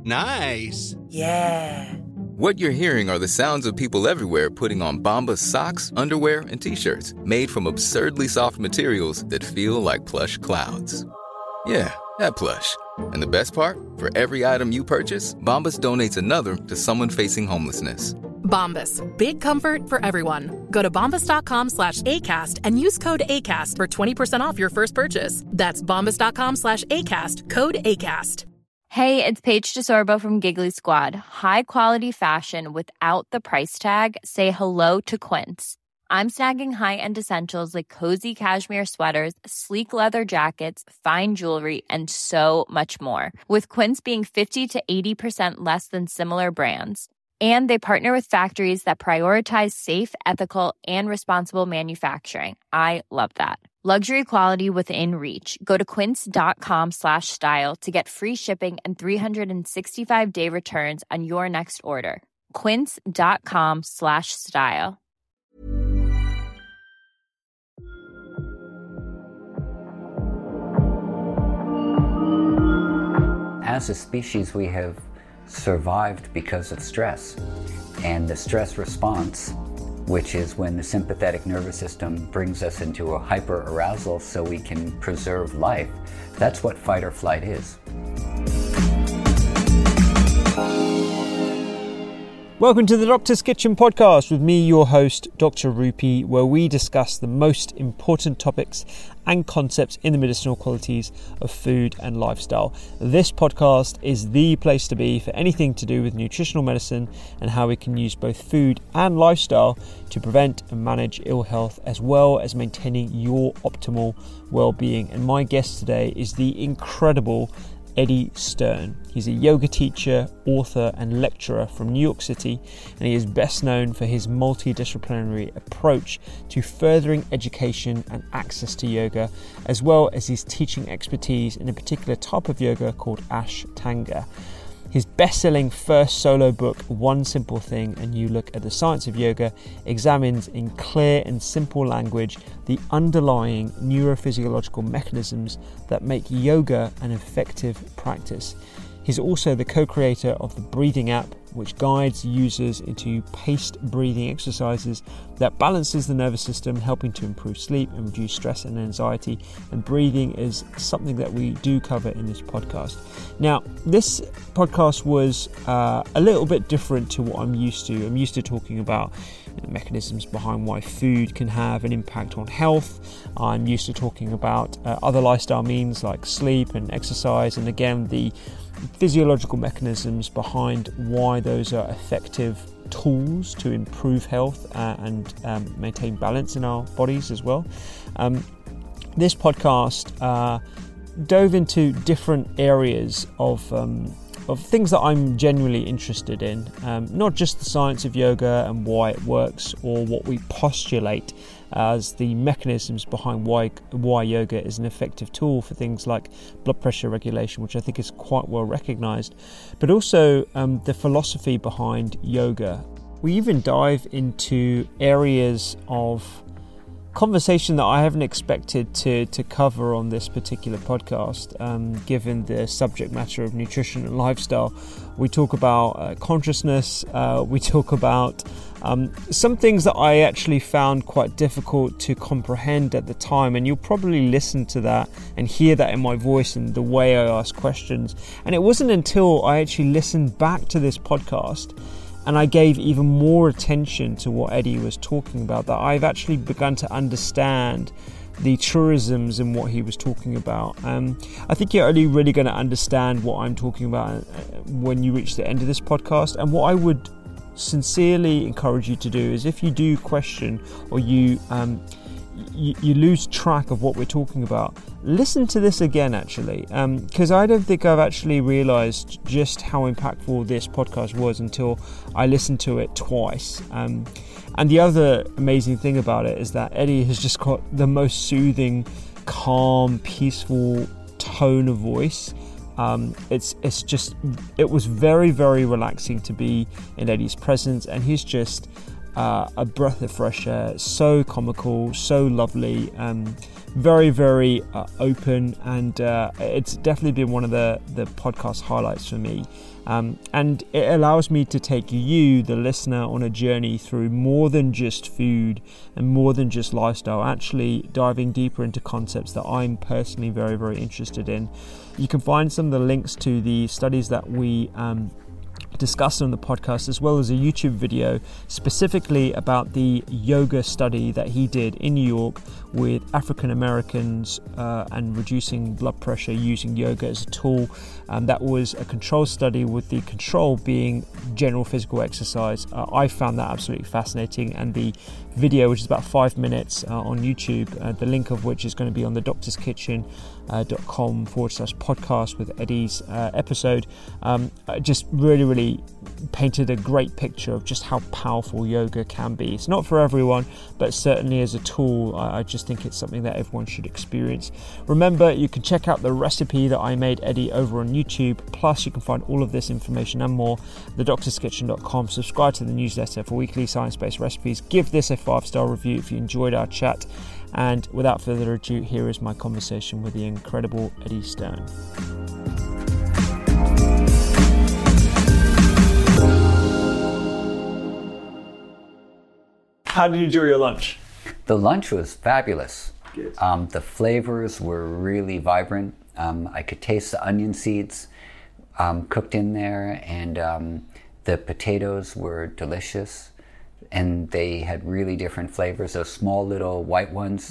Nice. Yeah. What you're hearing are the sounds of people everywhere putting on Bombas socks, underwear, and T-shirts made from absurdly soft materials that feel like plush clouds. Yeah, that plush. And the best part? For every item you purchase, Bombas donates another to someone facing homelessness. Bombas. Big comfort for everyone. Go to bombas.com/ACAST and use code ACAST for 20% off your first purchase. That's bombas.com/ACAST. Code ACAST. Hey, it's Paige DeSorbo from Giggly Squad. High quality fashion without the price tag. Say hello to Quince. I'm snagging high-end essentials like cozy cashmere sweaters, sleek leather jackets, fine jewelry, and so much more. With Quince being 50 to 80% less than similar brands. And they partner with factories that prioritize safe, ethical, and responsible manufacturing. I love that. Luxury quality within reach. Go to quince.com/style to get free shipping and 365-day returns on your next order. Quince.com/style. As a species, we have survived because of stress. And the stress response, which is when the sympathetic nervous system brings us into a hyper-arousal so we can preserve life, that's what fight or flight is. Welcome to the Doctor's Kitchen podcast with me, your host, Dr. Rupy, where we discuss the most important topics and concepts in the medicinal qualities of food and lifestyle. This podcast is the place to be for anything to do with nutritional medicine and how we can use both food and lifestyle to prevent and manage ill health, as well as maintaining your optimal well-being. And my guest today is the incredible Eddie Stern. He's a yoga teacher, author and lecturer from New York City, and he is best known for his multidisciplinary approach to furthering education and access to yoga, as well as his teaching expertise in a particular type of yoga called Ashtanga. His best-selling first solo book, One Simple Thing, A New Look at the Science of Yoga, examines in clear and simple language the underlying neurophysiological mechanisms that make yoga an effective practice. He's also the co-creator of the Breathing app, which guides users into paced breathing exercises that balances the nervous system, helping to improve sleep and reduce stress and anxiety. And breathing is something that we do cover in this podcast. Now, this podcast was a little bit different to what I'm used to. I'm used to talking about mechanisms behind why food can have an impact on health. I'm used to talking about other lifestyle means like sleep and exercise, and again, the physiological mechanisms behind why those are effective tools to improve health and maintain balance in our bodies as well. This podcast dove into different areas of things that I'm genuinely interested in, not just the science of yoga and why it works or what we postulate as the mechanisms behind why yoga is an effective tool for things like blood pressure regulation, which I think is quite well recognized, but also the philosophy behind yoga. We even dive into areas of conversation that I haven't expected to cover on this particular podcast, given the subject matter of nutrition and lifestyle. We talk about consciousness, we talk about some things that I actually found quite difficult to comprehend at the time, and you'll probably listen to that and hear that in my voice and the way I ask questions. And it wasn't until I actually listened back to this podcast and I gave even more attention to what Eddie was talking about that I've actually begun to understand the truisms in what he was talking about. I think you're only really going to understand what I'm talking about when you reach the end of this podcast. And what I would sincerely encourage you to do is, if you do question or you lose track of what we're talking about, listen to this again, actually, because I don't think I've actually realized just how impactful this podcast was until I listened to it twice. And the other amazing thing about it is that Eddie has just got the most soothing, calm, peaceful tone of voice. It was very, very relaxing to be in Eddie's presence, and he's just a breath of fresh air, so comical, so lovely, very, very open, and it's definitely been one of the podcast highlights for me. And it allows me to take you, the listener, on a journey through more than just food and more than just lifestyle, actually diving deeper into concepts that I'm personally very, very interested in. You can find some of the links to the studies that we discussed on the podcast, as well as a YouTube video specifically about the yoga study that he did in New York with African Americans and reducing blood pressure using yoga as a tool. That was a control study, with the control being general physical exercise. I found that absolutely fascinating, and the video, which is about 5 minutes on YouTube, the link of which is going to be on the doctorskitchen.com/podcast with Eddie's episode, just really painted a great picture of just how powerful yoga can be. It's not for everyone, but certainly as a tool, I just think it's something that everyone should experience. Remember, you can check out the recipe that I made Eddie over on YouTube, plus you can find all of this information and more at thedoctorskitchen.com. Subscribe to the newsletter for weekly science-based recipes. Give this a 5-star review if you enjoyed our chat. And without further ado, here is my conversation with the incredible Eddie Stern. How did you enjoy your lunch? The lunch was fabulous. Good. The flavors were really vibrant. I could taste the onion seeds cooked in there, and the potatoes were delicious. And they had really different flavors. Those small little white ones,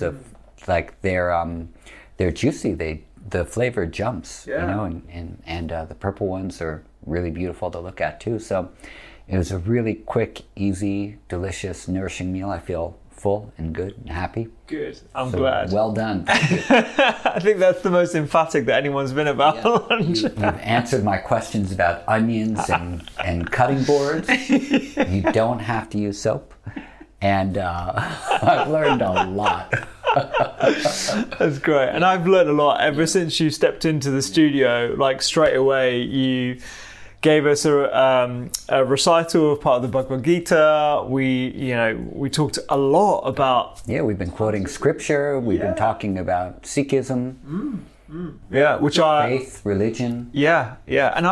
they're juicy. The flavor jumps, yeah. You know, and the purple ones are really beautiful to look at too. So it was a really quick, easy, delicious, nourishing meal. I feel full and good and happy. Good. I'm glad. Well done. Thank you. I think that's the most emphatic that anyone's been about lunch. You've answered my questions about onions and cutting boards. You don't have to use soap. And I've learned a lot. That's great. And I've learned a lot ever since you stepped into the studio. Like straight away, you gave us a recital of part of the Bhagavad Gita. We talked a lot about... Yeah, we've been quoting scripture. We've been talking about Sikhism. Yeah, faith, religion. Yeah. And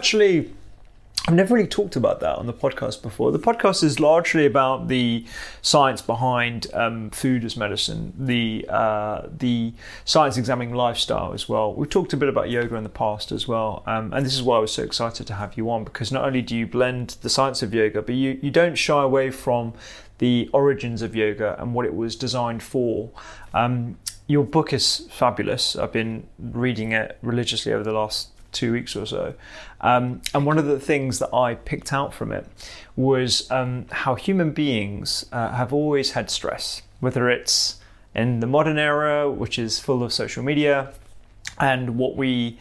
I've never really talked about that on the podcast before. The podcast is largely about the science behind food as medicine, the science examining lifestyle as well. We've talked a bit about yoga in the past as well, and this is why I was so excited to have you on, because not only do you blend the science of yoga, but you don't shy away from the origins of yoga and what it was designed for. Your book is fabulous. I've been reading it religiously over the last 2 weeks or so. And one of the things that I picked out from it was how human beings have always had stress, whether it's in the modern era, which is full of social media, and what we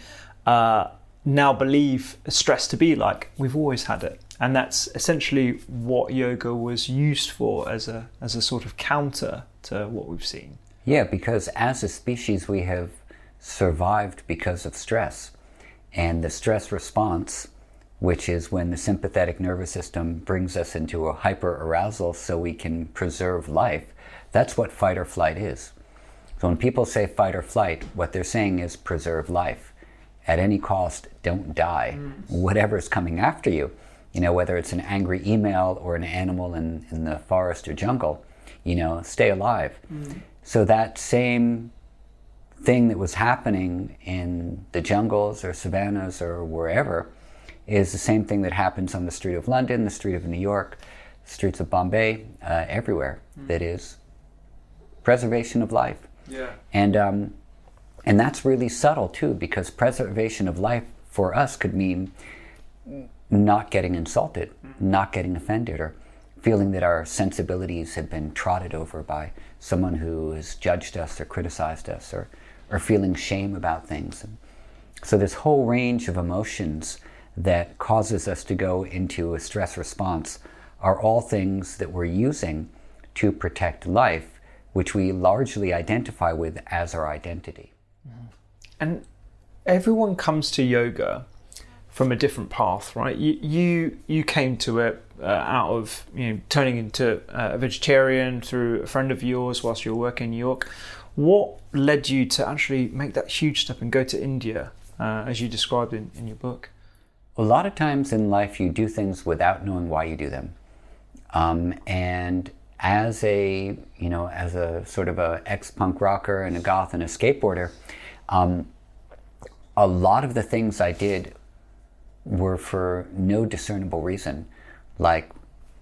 now believe stress to be like. We've always had it. And that's essentially what yoga was used for, as a sort of counter to what we've seen. Yeah, because as a species we have survived because of stress. And the stress response, which is when the sympathetic nervous system brings us into a hyper-arousal so we can preserve life, that's what fight or flight is. So when people say fight or flight, what they're saying is preserve life. At any cost, don't die. Whatever's coming after you, whether it's an angry email or an animal in the forest or jungle, stay alive. So that same thing that was happening in the jungles or savannas or wherever is the same thing that happens on the street of London, the street of New York, the streets of Bombay, everywhere. That is preservation of life. Yeah. And that's really subtle too, because preservation of life for us could mean not getting insulted, not getting offended, or feeling that our sensibilities have been trodden over by someone who has judged us or criticized us, or feeling shame about things. So this whole range of emotions that causes us to go into a stress response are all things that we're using to protect life, which we largely identify with as our identity. And everyone comes to yoga from a different path, right? You came to it out of turning into a vegetarian through a friend of yours whilst you were working in New York. What led you to actually make that huge step and go to India, as you described in your book? A lot of times in life you do things without knowing why you do them. And as a sort of a ex-punk rocker and a goth and a skateboarder, a lot of the things I did were for no discernible reason. Like,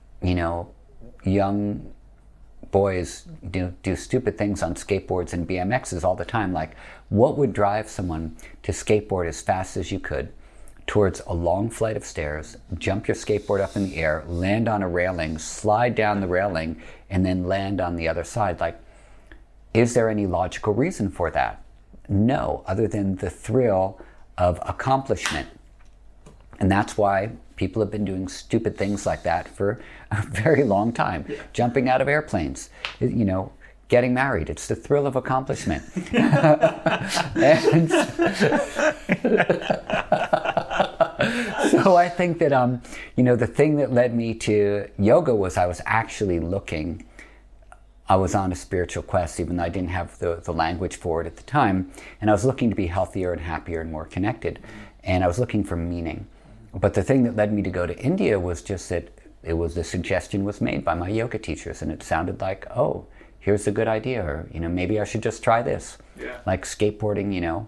young boys do stupid things on skateboards and BMXs all the time. Like, what would drive someone to skateboard as fast as you could towards a long flight of stairs, jump your skateboard up in the air, land on a railing, slide down the railing, and then land on the other side? Like, is there any logical reason for that? No, other than the thrill of accomplishment. And that's why people have been doing stupid things like that for a very long time. Yeah. Jumping out of airplanes, getting married. It's the thrill of accomplishment. And so I think that, the thing that led me to yoga was I was actually looking. I was on a spiritual quest, even though I didn't have the language for it at the time. And I was looking to be healthier and happier and more connected. And I was looking for meaning. But the thing that led me to go to India was just that the suggestion was made by my yoga teachers. And it sounded like, oh, here's a good idea. Or, maybe I should just try this. Yeah. Like skateboarding,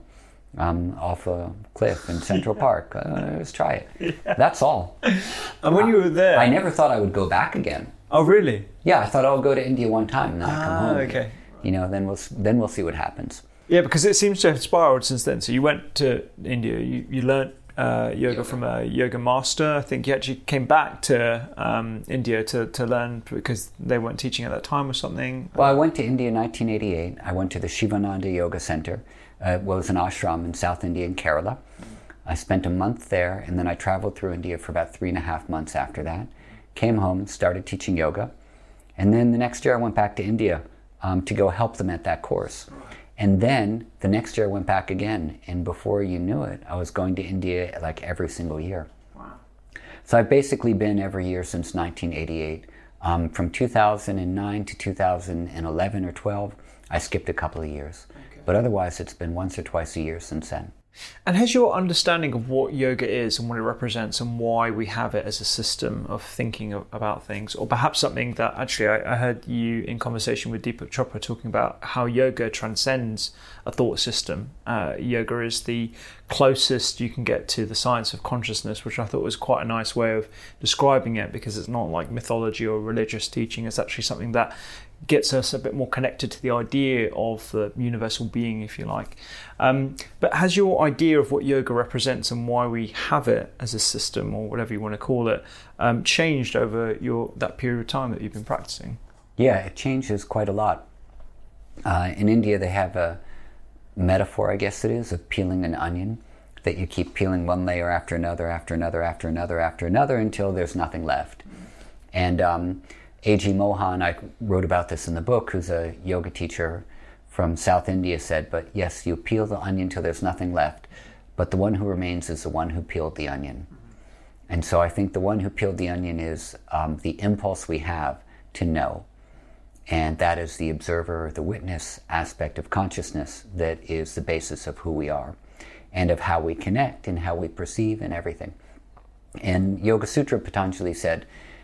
off a cliff in Central Park. Let's try it. Yeah. That's all. And when you were there... I never thought I would go back again. Oh, really? Yeah, I thought I'll go to India one time and then I'll come home. Okay. Then we'll see what happens. Yeah, because it seems to have spiraled since then. So you went to India, you learnt yoga from a yoga master. I think you actually came back to India to learn because they weren't teaching at that time or something. Well, I went to India in 1988. I went to the Shivananda Yoga Center. It was an ashram in South India in Kerala. I spent a month there, and then I traveled through India for about 3.5 months after that. Came home, started teaching yoga. And then the next year I went back to India to go help them at that course. And then the next year I went back again, and before you knew it, I was going to India like every single year. Wow. So I've basically been every year since 1988. From 2009 to 2011 or 12, I skipped a couple of years. Okay. But otherwise, it's been once or twice a year since then. And has your understanding of what yoga is and what it represents and why we have it as a system of thinking about things, or perhaps something that actually I heard you in conversation with Deepak Chopra talking about how yoga transcends a thought system. Yoga is the closest you can get to the science of consciousness, which I thought was quite a nice way of describing it, because it's not like mythology or religious teaching. It's actually something that gets us a bit more connected to the idea of the universal being, if you like. But has your idea of what yoga represents and why we have it as a system, or whatever you want to call it, changed over that period of time that you've been practicing? Yeah, it changes quite a lot. In India, they have a metaphor, I guess it is, of peeling an onion, that you keep peeling one layer after another, after another, after another, after another, until there's nothing left. And A.G. Mohan, I wrote about this in the book, who's a yoga teacher from South India, said, but yes, you peel the onion till there's nothing left, but the one who remains is the one who peeled the onion. And so I think the one who peeled the onion is the impulse we have to know. And that is the observer, the witness aspect of consciousness that is the basis of who we are and of how we connect and how we perceive and everything. And Yoga Sutra, Patanjali said,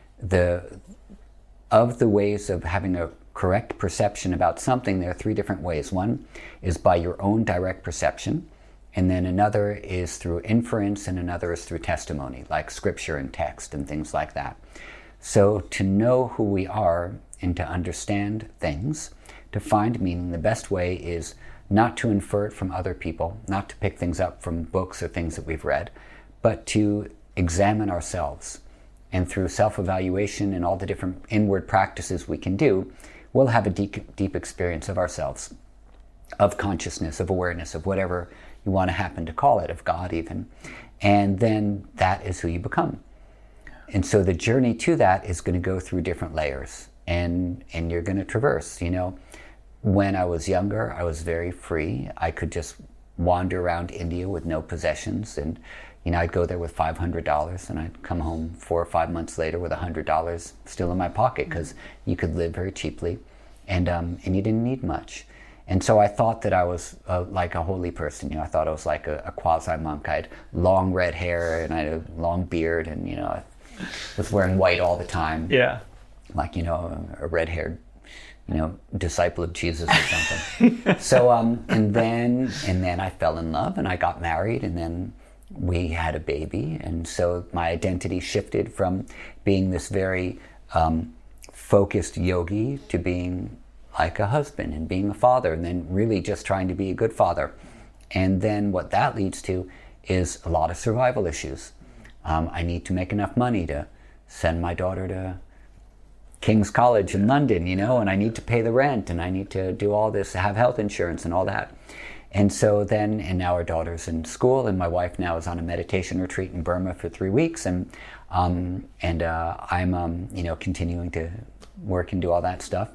of the ways of having a correct perception about something, there are 3 different ways. One is by your own direct perception, and then another is through inference, and another is through testimony, like scripture and text and things like that. So to know who we are and to understand things, to find meaning, the best way is not to infer it from other people, not to pick things up from books or things that we've read, but to examine ourselves. And through self-evaluation and all the different inward practices we can do, we'll have a deep experience of ourselves, of consciousness, of awareness, of whatever you want to happen to call it, of God even. And then that is who you become. And so the journey to that is going to go through different layers, and you're going to traverse. When I was younger, I was very free. I could just wander around India with no possessions and I'd go there with $500 and I'd come home 4 or 5 months later with $100 still in my pocket, because you could live very cheaply, and you didn't need much. And so I thought that I was like a holy person. I thought I was like a quasi-monk. I had long red hair and I had a long beard, and I was wearing white all the time. Yeah. Like, a red-haired, disciple of Jesus or something. So, and then I fell in love and I got married, and then we had a baby. And so my identity shifted from being this very focused yogi to being like a husband and being a father, and then really just trying to be a good father. And then what that leads to is a lot of survival issues. I need to make enough money to send my daughter to King's College in London, and I need to pay the rent, and I need to do all this, have health insurance and all that. And so then, and now our daughter's in school, and my wife now is on a meditation retreat in Burma for 3 weeks, and I'm continuing to work and do all that stuff.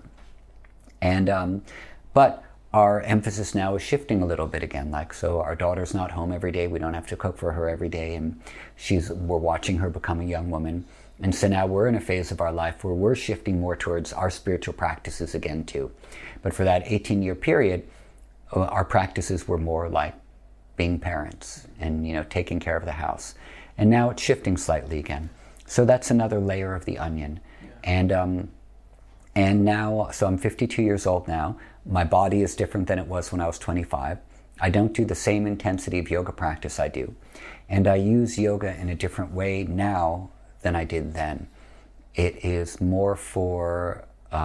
And but our emphasis now is shifting a little bit again. Like, so our daughter's not home every day. We don't have to cook for her every day, and we're watching her become a young woman. And so now we're in a phase of our life where we're shifting more towards our spiritual practices again too. But for that 18-year period, our practices were more like being parents and taking care of the house. And now it's shifting slightly again. So that's another layer of the onion. Yeah. And now, so I'm 52 years old now. My body is different than it was when I was 25. I don't do the same intensity of yoga practice I do. And I use yoga in a different way now than I did then. It is more for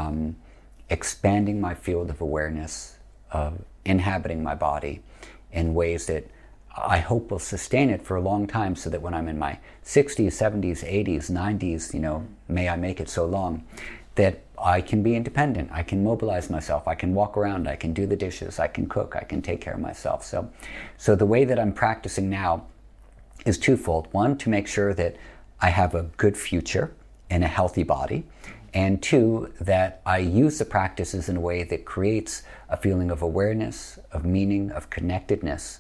expanding my field of awareness, of inhabiting my body in ways that I hope will sustain it for a long time, so that when I'm in my 60s, 70s, 80s, 90s, may I make it so long, that I can be independent, I can mobilize myself, I can walk around, I can do the dishes, I can cook, I can take care of myself. So the way that I'm practicing now is twofold. One, to make sure that I have a good future and a healthy body. And two, that I use the practices in a way that creates a feeling of awareness, of meaning, of connectedness,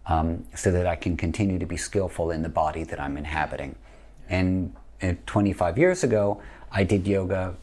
so that I can continue to be skillful in the body that I'm inhabiting. And 25 years ago, I did yoga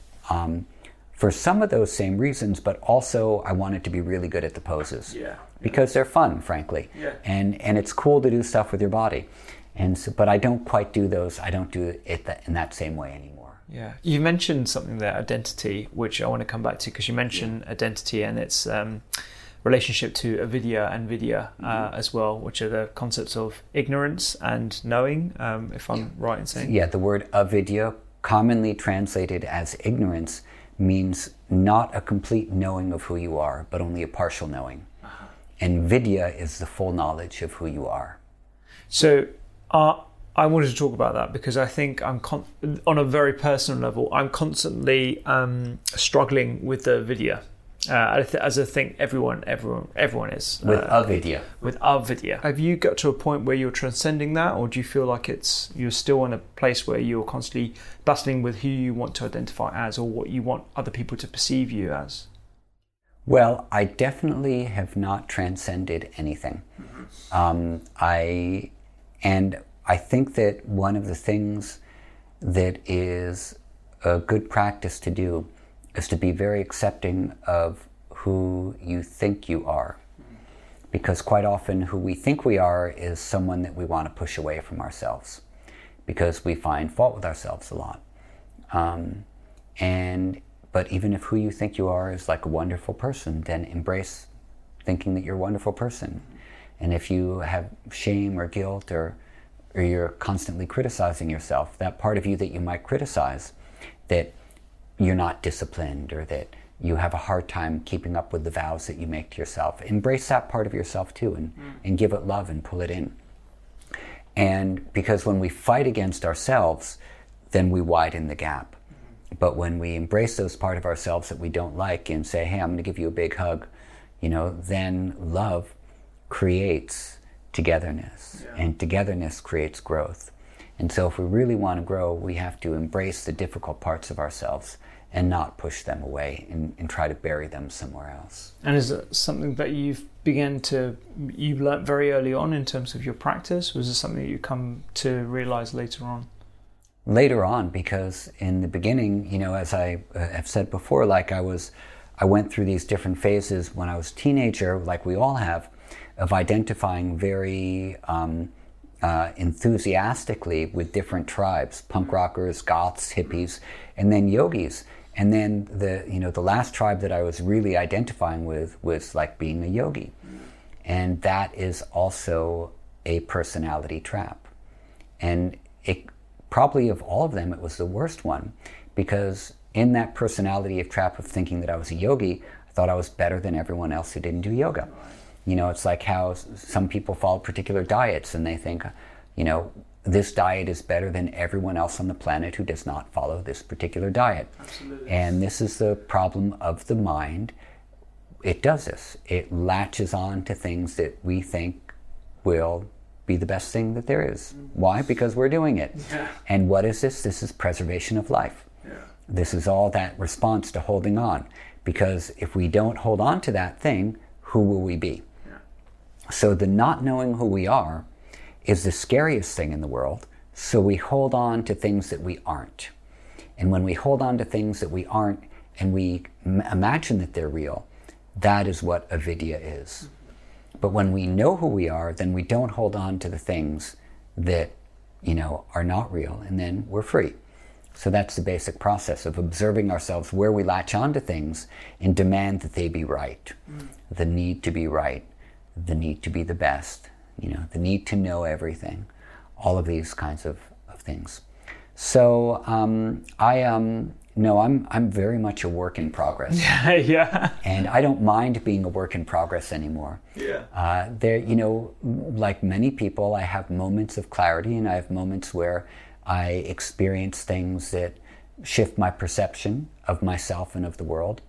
for some of those same reasons, but also I wanted to be really good at the poses. Yeah. Because they're fun, frankly. Yeah. And it's cool to do stuff with your body. And so, but I don't quite do those. I don't do it in that same way anymore. Yeah. You mentioned something there, identity, which I want to come back to, because you mentioned identity and its relationship to avidya and vidya as well, which are the concepts of ignorance and knowing, if I'm right in saying. Yeah, the word avidya, commonly translated as ignorance, means not a complete knowing of who you are, but only a partial knowing. Uh-huh. And vidya is the full knowledge of who you are. So I wanted to talk about that because I think I'm on a very personal level, I'm constantly struggling with the vidya. As I think everyone is. With avidya. With avidya. Have you got to a point where you're transcending that, or do you feel like you're still in a place where you're constantly battling with who you want to identify as, or what you want other people to perceive you as? Well, I definitely have not transcended anything. I think that one of the things that is a good practice to do is to be very accepting of who you think you are. Because quite often who we think we are is someone that we want to push away from ourselves, because we find fault with ourselves a lot. But even if who you think you are is like a wonderful person, then embrace thinking that you're a wonderful person. And if you have shame or guilt or you're constantly criticizing yourself, that part of you that you might criticize, that you're not disciplined or that you have a hard time keeping up with the vows that you make to yourself, embrace that part of yourself too, and give it love and pull it in. And because when we fight against ourselves, then we widen the gap. But when we embrace those part of ourselves that we don't like and say, hey, I'm going to give you a big hug, then love creates togetherness, and togetherness creates growth. And so if we really want to grow, we have to embrace the difficult parts of ourselves and not push them away and try to bury them somewhere else. And is it something that you learned very early on in terms of your practice? Was it something that you come to realize later on? Later on, because in the beginning, you know, as I have said before, like I went through these different phases when I was a teenager, like we all have, of identifying very enthusiastically with different tribes, punk rockers, goths, hippies, and then yogis. And then the last tribe that I was really identifying with was like being a yogi. And that is also a personality trap. And it probably of all of them, it was the worst one, because in that personality of trap of thinking that I was a yogi, I thought I was better than everyone else who didn't do yoga. You know, it's like how some people follow particular diets and they think, you know, this diet is better than everyone else on the planet who does not follow this particular diet. Absolutely. And this is the problem of the mind. It does this. It latches on to things that we think will be the best thing that there is. Why? Because we're doing it. Yeah. And what is this? This is preservation of life. Yeah. This is all that response to holding on. Because if we don't hold on to that thing, who will we be? Yeah. So the not knowing who we are is the scariest thing in the world. So we hold on to things that we aren't. And when we hold on to things that we aren't and we imagine that they're real, that is what avidya is. But when we know who we are, then we don't hold on to the things that, you know, are not real, and then we're free. So that's the basic process of observing ourselves where we latch onto things and demand that they be right. The need to be right, the need to be the best, you know, the need to know everything, all of these kinds of things. So I'm very much a work in progress. Yeah. And I don't mind being a work in progress anymore. Yeah. There, you know, like many people, I have moments of clarity, and I have moments where I experience things that shift my perception of myself and of the world.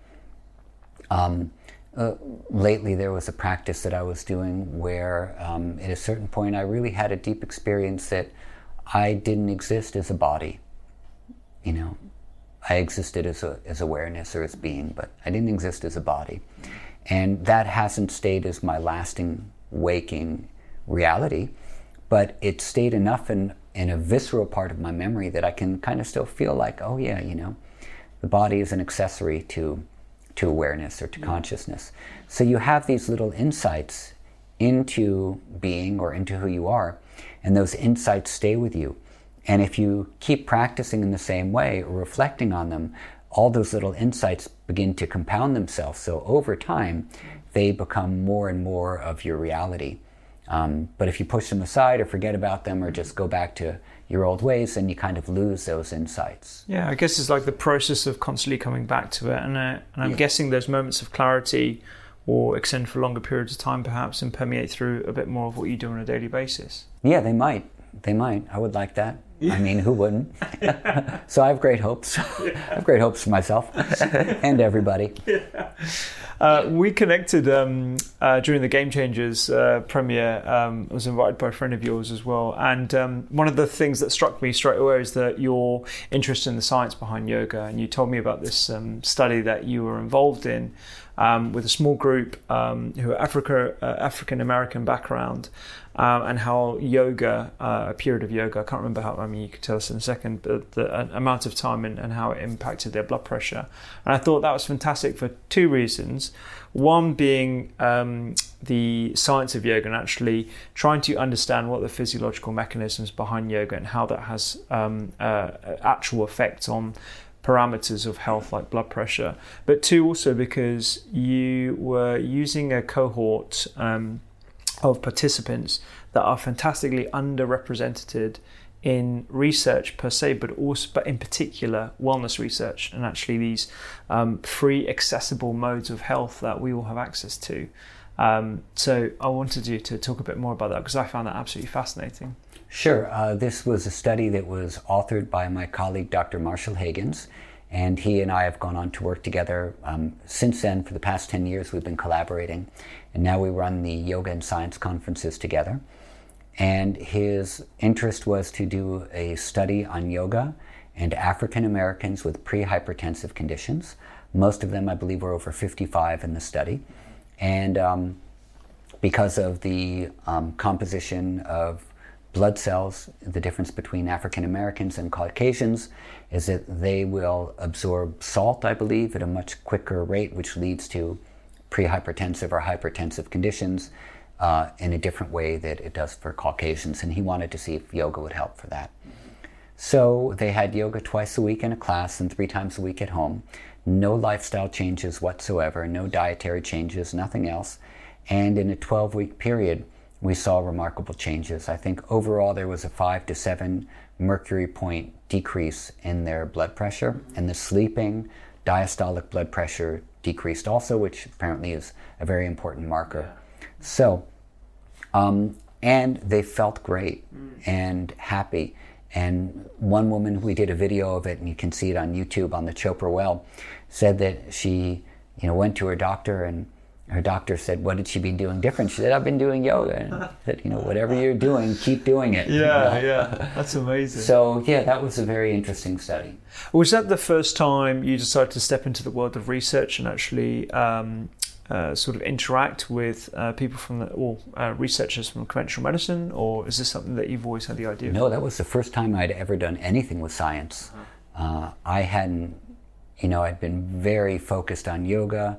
Lately, there was a practice that I was doing where, at a certain point, I really had a deep experience that I didn't exist as a body, you know. I existed as awareness or as being, but I didn't exist as a body. And that hasn't stayed as my lasting waking reality, but it stayed enough in a visceral part of my memory that I can kind of still feel like, oh yeah, you know, the body is an accessory to awareness or to consciousness. So you have these little insights into being or into who you are, and those insights stay with you. And if you keep practicing in the same way or reflecting on them, all those little insights begin to compound themselves. So over time, they become more and more of your reality. But if you push them aside or forget about them or just go back to your old ways, then you kind of lose those insights. Yeah, I guess it's like the process of constantly coming back to it. And I'm guessing those moments of clarity will extend for longer periods of time perhaps and permeate through a bit more of what you do on a daily basis. Yeah, they might. I would like that. Yeah. I mean, who wouldn't? So I have great hopes. I have great hopes for myself and everybody. Yeah. We connected during the Game Changers premiere. I was invited by a friend of yours as well. And one of the things that struck me straight away is that your interest in the science behind yoga. And you told me about this study that you were involved in with a small group who are African American background. And how yoga, a period of yoga, I can't remember how, I mean, you could tell us in a second, but the amount of time and how it impacted their blood pressure. And I thought that was fantastic for two reasons. One being the science of yoga and actually trying to understand what the physiological mechanisms behind yoga and how that has actual effects on parameters of health like blood pressure. But two, also because you were using a cohort of participants that are fantastically underrepresented in research per se, but in particular wellness research, and actually these free accessible modes of health that we all have access to. So I wanted you to talk a bit more about that because I found that absolutely fascinating. Sure. This was a study that was authored by my colleague, Dr. Marshall Higgins, and he and I have gone on to work together. Since then, for the past 10 years, we've been collaborating, and now we run the Yoga and Science conferences together. And his interest was to do a study on yoga and African Americans with pre-hypertensive conditions. Most of them, I believe, were over 55 in the study. And because of the composition of blood cells, the difference between African Americans and Caucasians is that they will absorb salt, I believe, at a much quicker rate, which leads to pre-hypertensive or hypertensive conditions in a different way that it does for Caucasians. And he wanted to see if yoga would help for that. So they had yoga twice a week in a class and 3 times a week at home. No lifestyle changes whatsoever, no dietary changes, nothing else. And in a 12-week period, we saw remarkable changes. I think overall there was a 5 to 7 mercury point decrease in their blood pressure, and the sleeping diastolic blood pressure decreased also, which apparently is a very important marker. So, and they felt great and happy. And one woman, we did a video of it, and you can see it on YouTube on the Chopra Well, said that she, went to her doctor, and her doctor said, "What had she been doing different?" She said, "I've been doing yoga." And I said, "Whatever you're doing, keep doing it." Yeah, that's amazing. So yeah, that was a very interesting study. Was that the first time you decided to step into the world of research and actually sort of interact with people from researchers from conventional medicine, or is this something that you've always had the idea of? No, that was the first time I'd ever done anything with science. I hadn't, I'd been very focused on yoga,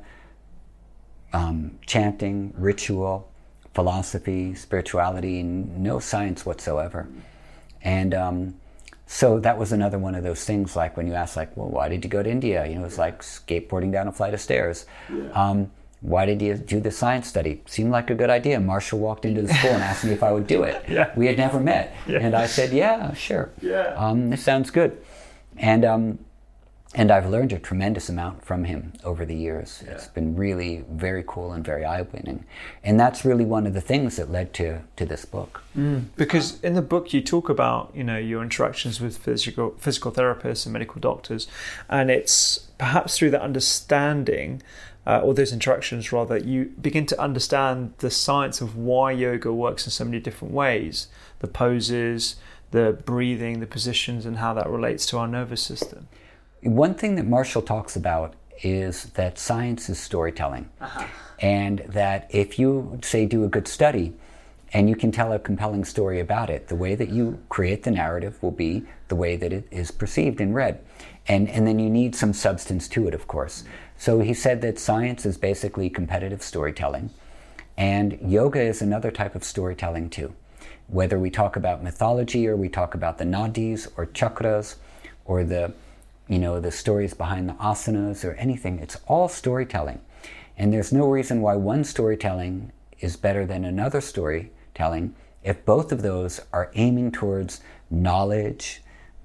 chanting, ritual, philosophy, spirituality, no science whatsoever. And so that was another one of those things, like when you ask, well, why did you go to India? It's like skateboarding down a flight of stairs. Yeah. Why did you do the science study? Seemed like a good idea. Marshall walked into the school and asked me if I would do it. Yeah. We had never met. Yeah. And I said, yeah, sure. Yeah. This sounds good. And I've learned a tremendous amount from him over the years. Yeah. It's been really very cool and very eye-opening. And that's really one of the things that led to this book. Because in the book you talk about, your interactions with physical therapists and medical doctors, and it's perhaps through that understanding, or those interactions rather, you begin to understand the science of why yoga works in so many different ways, the poses, the breathing, the positions, and how that relates to our nervous system. One thing that Marshall talks about is that science is storytelling. And that if you, say, do a good study and you can tell a compelling story about it, the way that you create the narrative will be the way that it is perceived and read. And then you need some substance to it, of course. So he said that science is basically competitive storytelling, and yoga is another type of storytelling too. Whether we talk about mythology, or we talk about the nadis or chakras, or the stories behind the asanas or anything, it's all storytelling. And there's no reason why one storytelling is better than another storytelling if both of those are aiming towards knowledge,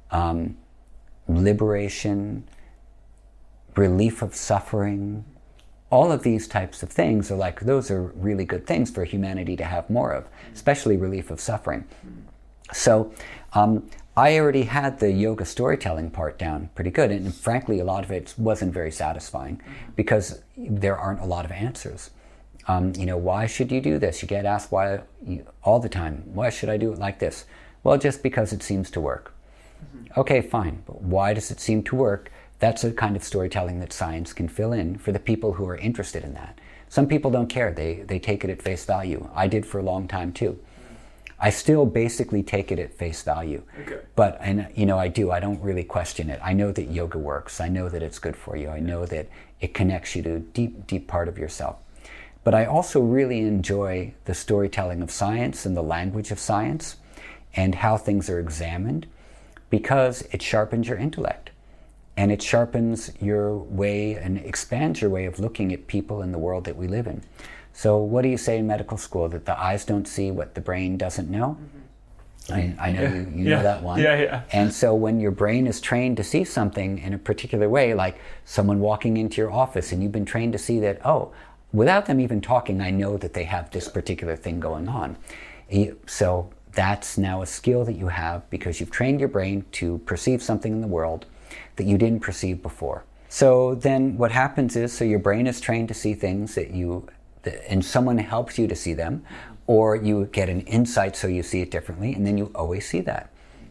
liberation, relief of suffering. All of these types of things those are really good things for humanity to have more of, especially relief of suffering. So I already had the yoga storytelling part down pretty good, and frankly, a lot of it wasn't very satisfying because there aren't a lot of answers. Why should you do this? You get asked why all the time. Why should I do it like this? Well, just because it seems to work. Okay, fine, but why does it seem to work? That's a kind of storytelling that science can fill in for the people who are interested in that. Some people don't care. They take it at face value. I did for a long time too. I still basically take it at face value. Okay. But, I don't really question it. I know that yoga works. I know that it's good for you. I know that it connects you to a deep, deep part of yourself. But I also really enjoy the storytelling of science and the language of science and how things are examined, because it sharpens your intellect. And it sharpens your way and expands your way of looking at people in the world that we live in. So what do you say in medical school? That the eyes don't see what the brain doesn't know? I know you know that one. Yeah. And so when your brain is trained to see something in a particular way, like someone walking into your office and you've been trained to see that, without them even talking, I know that they have this particular thing going on. So that's now a skill that you have because you've trained your brain to perceive something in the world that you didn't perceive before. So then what happens is, your brain is trained to see things and someone helps you to see them, or you get an insight so you see it differently, and then you always see that.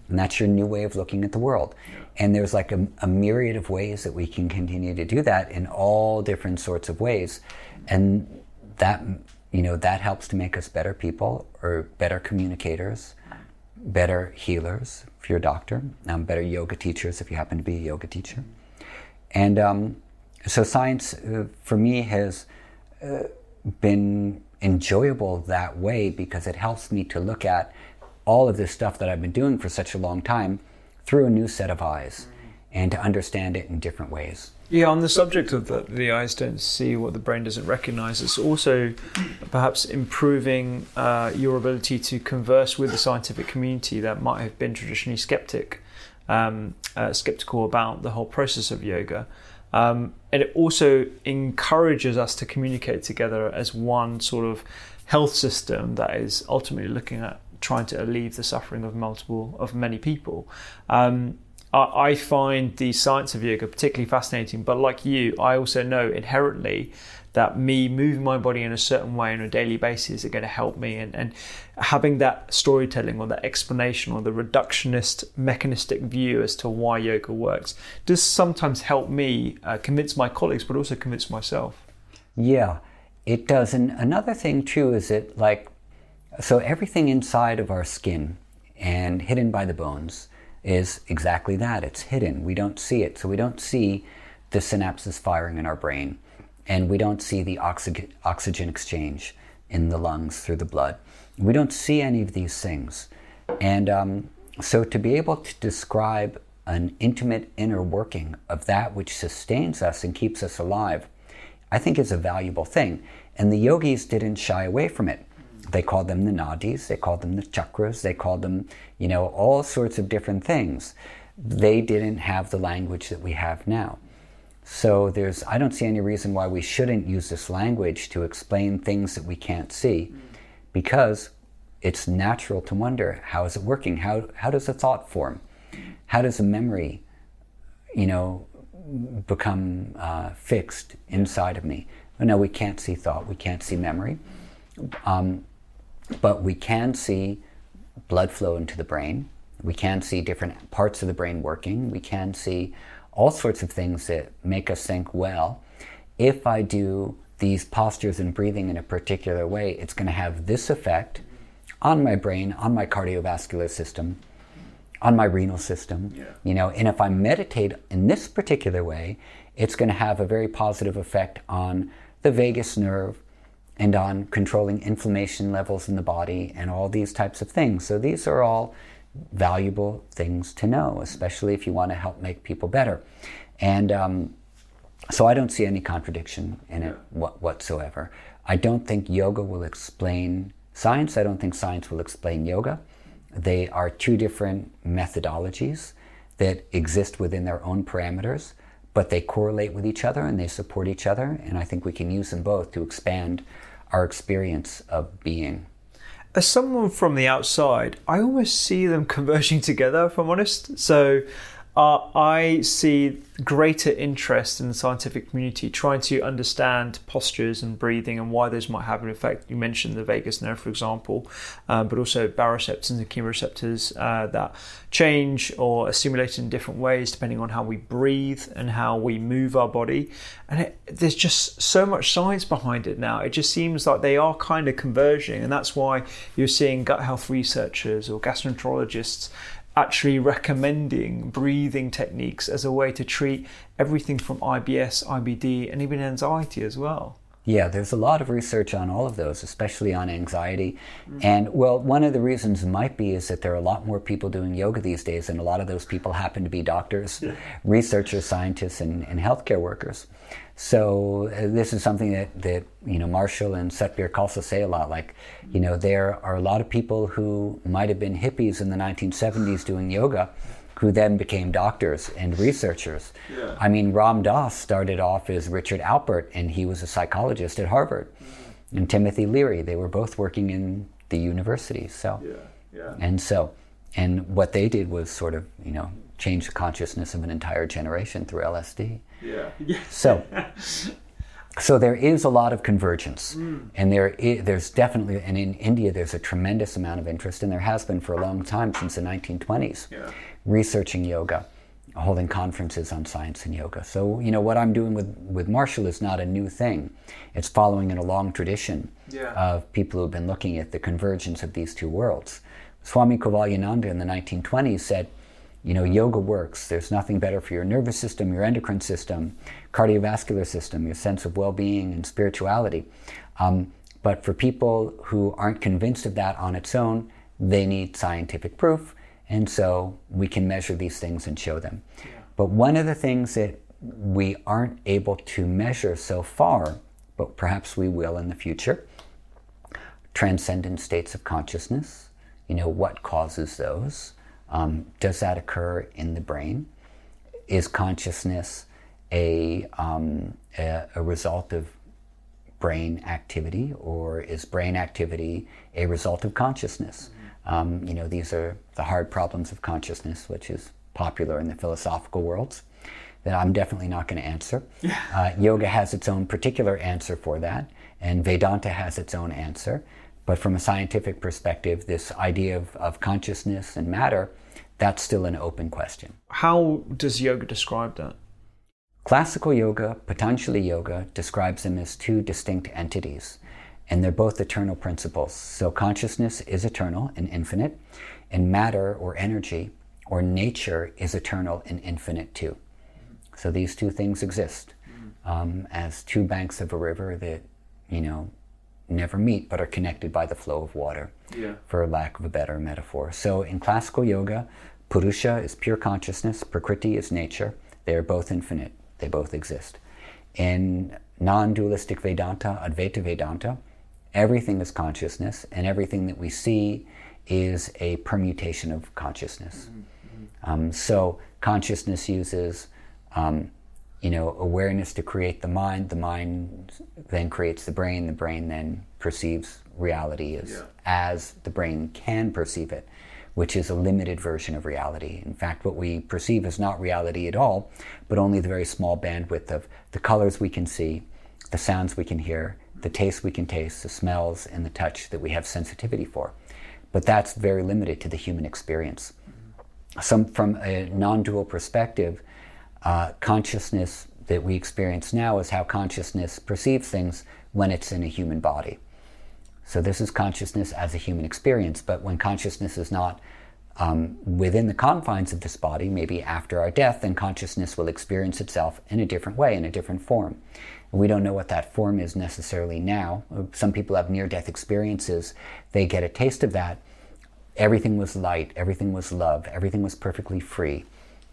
And that's your new way of looking at the world. And there's like a myriad of ways that we can continue to do that in all different sorts of ways. And that, that helps to make us better people, or better communicators, better healers if you're a doctor, better yoga teachers if you happen to be a yoga teacher. And so science, for me, has been enjoyable that way, because it helps me to look at all of this stuff that I've been doing for such a long time through a new set of eyes, and to understand it in different ways. Yeah, on the subject of the eyes don't see what the brain doesn't recognize, it's also perhaps improving your ability to converse with the scientific community that might have been traditionally skeptical about the whole process of yoga. And it also encourages us to communicate together as one sort of health system that is ultimately looking at trying to alleviate the suffering of many people. I find the science of yoga particularly fascinating, but like you, I also know inherently that me moving my body in a certain way on a daily basis are going to help me, and having that storytelling or that explanation or the reductionist mechanistic view as to why yoga works does sometimes help me convince my colleagues, but also convince myself. Yeah, it does. And another thing too is that, so everything inside of our skin and hidden by the bones is exactly that. It's hidden. We don't see it. So we don't see the synapses firing in our brain, and we don't see the oxygen exchange in the lungs through the blood. We don't see any of these things. And so to be able to describe an intimate inner working of that which sustains us and keeps us alive, I think is a valuable thing. And the yogis didn't shy away from it. They called them the nadis, they called them the chakras, they called them, all sorts of different things. They didn't have the language that we have now. So I don't see any reason why we shouldn't use this language to explain things that we can't see, because it's natural to wonder, how is it working? How does a thought form? How does a memory, become fixed inside of me? No, we can't see thought, we can't see memory. But we can see blood flow into the brain. We can see different parts of the brain working. We can see all sorts of things that make us think, well, if I do these postures and breathing in a particular way, it's going to have this effect on my brain, on my cardiovascular system, on my renal system. Yeah. And if I meditate in this particular way, it's going to have a very positive effect on the vagus nerve, and on controlling inflammation levels in the body and all these types of things. So these are all valuable things to know, especially if you want to help make people better. And so I don't see any contradiction in it whatsoever. I don't think yoga will explain science. I don't think science will explain yoga. They are two different methodologies that exist within their own parameters, but they correlate with each other and they support each other. And I think we can use them both to expand our experience of being. As someone from the outside, I almost see them converging together, if I'm honest. So I see greater interest in the scientific community trying to understand postures and breathing and why those might have an effect. You mentioned the vagus nerve, for example, but also baroreceptors and chemoreceptors that change or are stimulated in different ways depending on how we breathe and how we move our body. And there's just so much science behind it now. It just seems like they are kind of converging, and that's why you're seeing gut health researchers or gastroenterologists actually recommending breathing techniques as a way to treat everything from IBS, IBD, and even anxiety as well. Yeah, there's a lot of research on all of those, especially on anxiety. And well, one of the reasons might be is that there are a lot more people doing yoga these days, and a lot of those people happen to be doctors, researchers, scientists, and healthcare workers. So this is something that Marshall and Satvir Khalsa say a lot. There are a lot of people who might have been hippies in the 1970s doing yoga, who then became doctors and researchers. Yeah. I mean, Ram Dass started off as Richard Alpert, and he was a psychologist at Harvard. Mm-hmm. And Timothy Leary, they were both working in the university. So, and what they did was sort of, change the consciousness of an entire generation through LSD. Yeah. So, So there is a lot of convergence, and there's definitely, and in India there's a tremendous amount of interest, and there has been for a long time, since the 1920s, researching yoga, holding conferences on science and yoga. So, what I'm doing with Marshall is not a new thing. It's following in a long tradition of people who have been looking at the convergence of these two worlds. Swami Kaivalyananda in the 1920s said, yoga works. There's nothing better for your nervous system, your endocrine system, cardiovascular system, your sense of well-being and spirituality. But for people who aren't convinced of that on its own, they need scientific proof. And so we can measure these things and show them. But one of the things that we aren't able to measure so far, but perhaps we will in the future, transcendent states of consciousness. What causes those? Does that occur in the brain? Is consciousness a result of brain activity, or is brain activity a result of consciousness? These are the hard problems of consciousness, which is popular in the philosophical worlds, that I'm definitely not going to answer. Yoga has its own particular answer for that, and Vedanta has its own answer. But from a scientific perspective, this idea of consciousness and matter, that's still an open question. How does yoga describe that? Classical yoga, Patanjali yoga, describes them as two distinct entities, and they're both eternal principles. So consciousness is eternal and infinite, and matter or energy or nature is eternal and infinite too. So these two things exist as two banks of a river that, never meet but are connected by the flow of water, for lack of a better metaphor. So in classical yoga, Purusha is pure consciousness, Prakriti is nature. They are both infinite. They both exist. In non-dualistic Vedanta, Advaita Vedanta, everything is consciousness, and everything that we see is a permutation of consciousness. So consciousness uses awareness to create the mind then creates the brain then perceives reality as the brain can perceive it, which is a limited version of reality. In fact, what we perceive is not reality at all, but only the very small bandwidth of the colors we can see, the sounds we can hear, the tastes we can taste, the smells and the touch that we have sensitivity for. But that's very limited to the human experience. From a non-dual perspective, consciousness that we experience now is how consciousness perceives things when it's in a human body. So this is consciousness as a human experience, but when consciousness is not within the confines of this body, maybe after our death, then consciousness will experience itself in a different way, in a different form. And we don't know what that form is necessarily now. Some people have near-death experiences. They get a taste of that. Everything was light, everything was love, everything was perfectly free.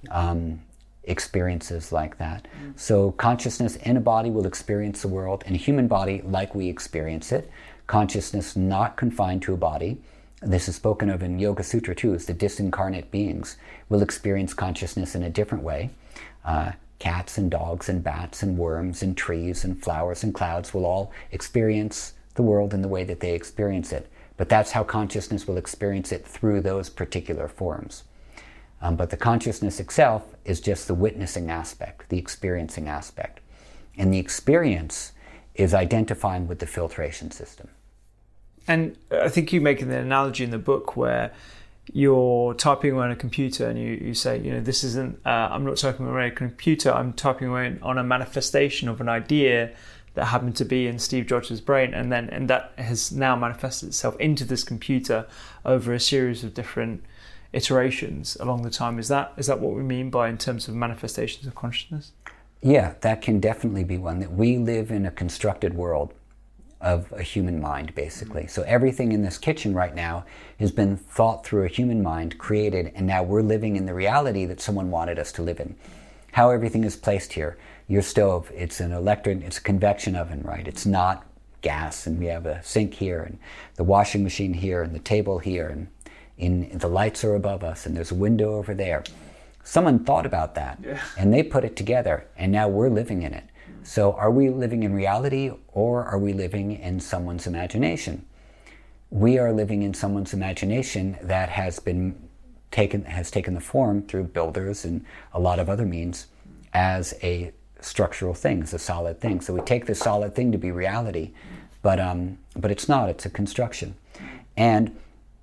Experiences like that. So consciousness in a body will experience the world in a human body like we experience it. Consciousness not confined to a body. This is spoken of in Yoga Sutra too, as the disincarnate beings will experience consciousness in a different way. Cats and dogs and bats and worms and trees and flowers and clouds will all experience the world in the way that they experience it. But that's how consciousness will experience it through those particular forms. But the consciousness itself is just the witnessing aspect, the experiencing aspect. And the experience is identifying with the filtration system. And I think you make an analogy in the book where you're typing away on a computer and you say, this isn't, I'm not typing away on a computer, I'm typing away on a manifestation of an idea that happened to be in Steve Jobs' brain, and that has now manifested itself into this computer over a series of different iterations along the time. Is that what we mean by in terms of manifestations of consciousness? Yeah, that can definitely be one. That we live in a constructed world of a human mind, basically. So everything in this kitchen right now has been thought through a human mind, created, and now we're living in the reality that someone wanted us to live in. How everything is placed here. Your stove, it's a convection oven, right? It's not gas, and we have a sink here, and the washing machine here, and the table here, and the lights are above us, and there's a window over there. Someone thought about that, and they put it together, and now we're living in it. So are we living in reality, or are we living in someone's imagination? We are living in someone's imagination that has taken the form through builders and a lot of other means as a structural things, a solid thing. So we take this solid thing to be reality, but it's not. It's a construction. And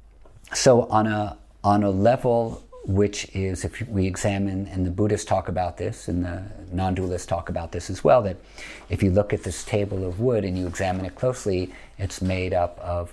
so on a level which is, if we examine, and the Buddhists talk about this, and the non-dualists talk about this as well, that if you look at this table of wood and you examine it closely, it's made up of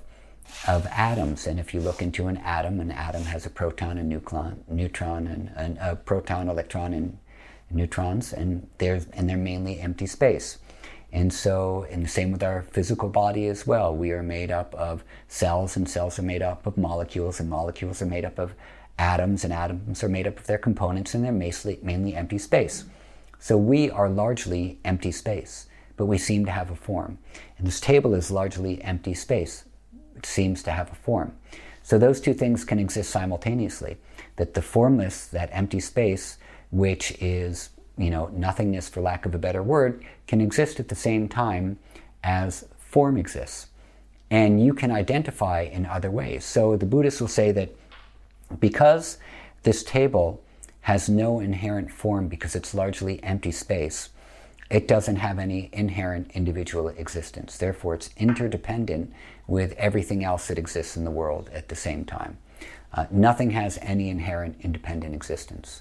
atoms. And if you look into an atom has a proton and neutron, and a proton, electron, and neutrons, and they're mainly empty space. And so, and the same with our physical body as well. We are made up of cells, and cells are made up of molecules, and molecules are made up of atoms, and atoms are made up of their components, and they're mainly empty space. So we are largely empty space, but we seem to have a form. And this table is largely empty space. It seems to have a form. So those two things can exist simultaneously. That the formless, that empty space, which is, nothingness for lack of a better word, can exist at the same time as form exists. And you can identify in other ways. So the Buddhists will say that because this table has no inherent form, because it's largely empty space, it doesn't have any inherent individual existence. Therefore, it's interdependent with everything else that exists in the world at the same time. Nothing has any inherent independent existence.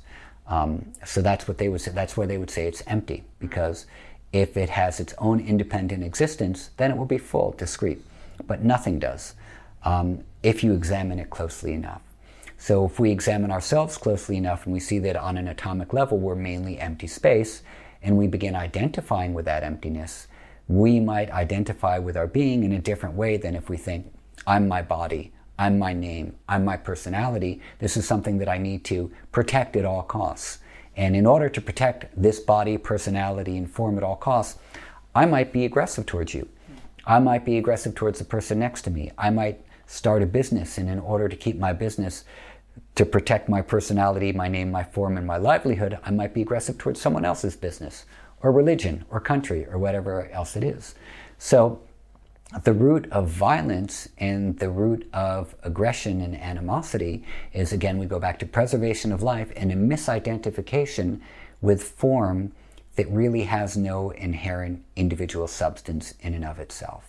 So that's what they would say. That's why they would say it's empty, because if it has its own independent existence, then it will be full, discrete. But nothing does, if you examine it closely enough. So if we examine ourselves closely enough and we see that on an atomic level we're mainly empty space, and we begin identifying with that emptiness, we might identify with our being in a different way than if we think, I'm my body, I'm my name, I'm my personality. This is something that I need to protect at all costs. And in order to protect this body, personality, and form at all costs, I might be aggressive towards you. I might be aggressive towards the person next to me. I might start a business, and in order to keep my business, to protect my personality, my name, my form, and my livelihood, I might be aggressive towards someone else's business, or religion, or country, or whatever else it is. So the root of violence and the root of aggression and animosity is, again, we go back to preservation of life and a misidentification with form that really has no inherent individual substance in and of itself.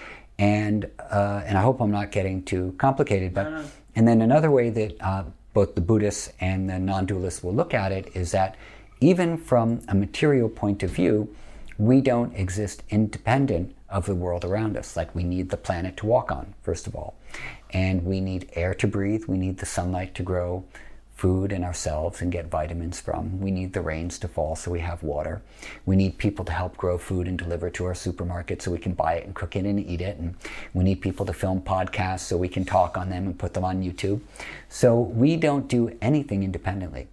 And I hope I'm not getting too complicated, but no. And then another way that both the Buddhists and the non-dualists will look at it is that even from a material point of view, we don't exist independent of the world around us. Like, we need the planet to walk on, first of all. And we need air to breathe. We need the sunlight to grow food in ourselves and get vitamins from. We need the rains to fall so we have water. We need people to help grow food and deliver to our supermarket so we can buy it and cook it and eat it. And we need people to film podcasts so we can talk on them and put them on YouTube. So we don't do anything independently.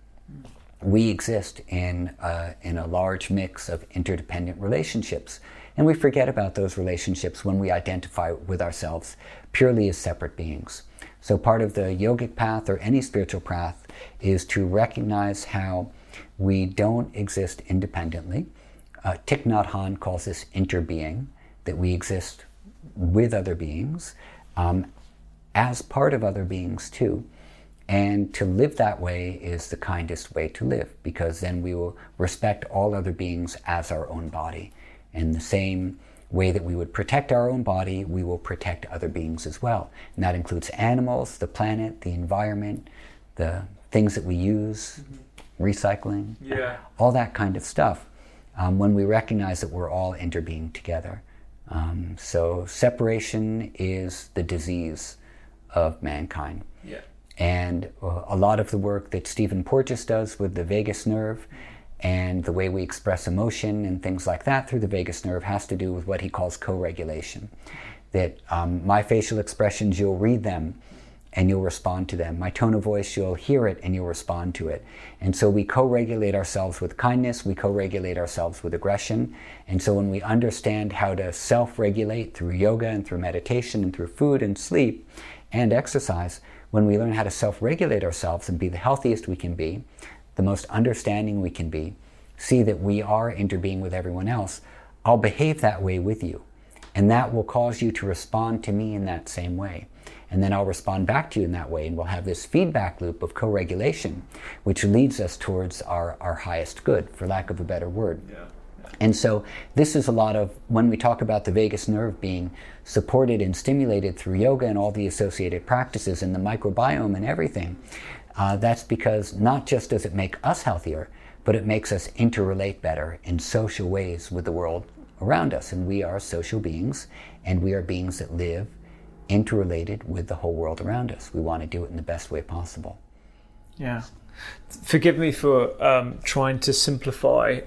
We exist in a large mix of interdependent relationships. And we forget about those relationships when we identify with ourselves purely as separate beings. So part of the yogic path, or any spiritual path, is to recognize how we don't exist independently. Thich Nhat Hanh calls this interbeing, that we exist with other beings, as part of other beings too. And to live that way is the kindest way to live, because then we will respect all other beings as our own body. In the same way that we would protect our own body, we will protect other beings as well. And that includes animals, the planet, the environment, the things that we use, recycling, all that kind of stuff, when we recognize that we're all interbeing together. So separation is the disease of mankind. Yeah. And a lot of the work that Stephen Porges does with the vagus nerve and the way we express emotion and things like that through the vagus nerve has to do with what he calls co-regulation. That my facial expressions, you'll read them and you'll respond to them. My tone of voice, you'll hear it and you'll respond to it. And so we co-regulate ourselves with kindness, we co-regulate ourselves with aggression. And so when we understand how to self-regulate through yoga and through meditation and through food and sleep and exercise, when we learn how to self-regulate ourselves and be the healthiest we can be, the most understanding we can be, see that we are interbeing with everyone else, I'll behave that way with you. And that will cause you to respond to me in that same way. And then I'll respond back to you in that way, and we'll have this feedback loop of co-regulation, which leads us towards our highest good, for lack of a better word. Yeah. And so this is a lot of, when we talk about the vagus nerve being supported and stimulated through yoga and all the associated practices and the microbiome and everything, that's because not just does it make us healthier, but it makes us interrelate better in social ways with the world around us. And we are social beings, and we are beings that live interrelated with the whole world around us. We want to do it in the best way possible. Yeah. Forgive me for trying to simplify.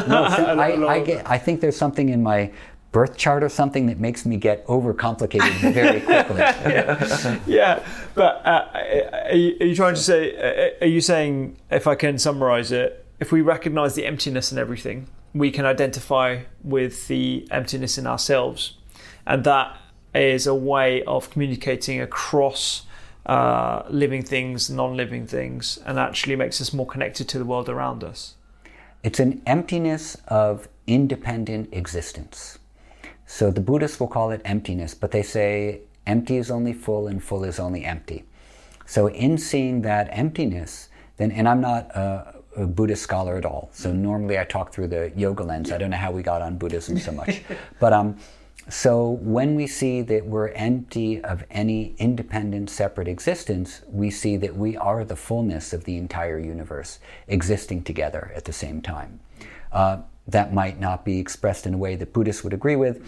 I think there's something in my birth chart or something that makes me get overcomplicated very quickly. Yeah. But are you trying to say, are you saying, if I can summarize it, if we recognize the emptiness in everything, we can identify with the emptiness in ourselves, and that is a way of communicating across living things, non-living things, and actually makes us more connected to the world around us? It's an emptiness of independent existence. So the Buddhists will call it emptiness, but they say empty is only full and full is only empty. So in seeing that emptiness, then, and I'm not a Buddhist scholar at all, so normally I talk through the yoga lens. I don't know how we got on Buddhism so much. But so when we see that we're empty of any independent, separate existence, we see that we are the fullness of the entire universe existing together at the same time. That might not be expressed in a way that Buddhists would agree with,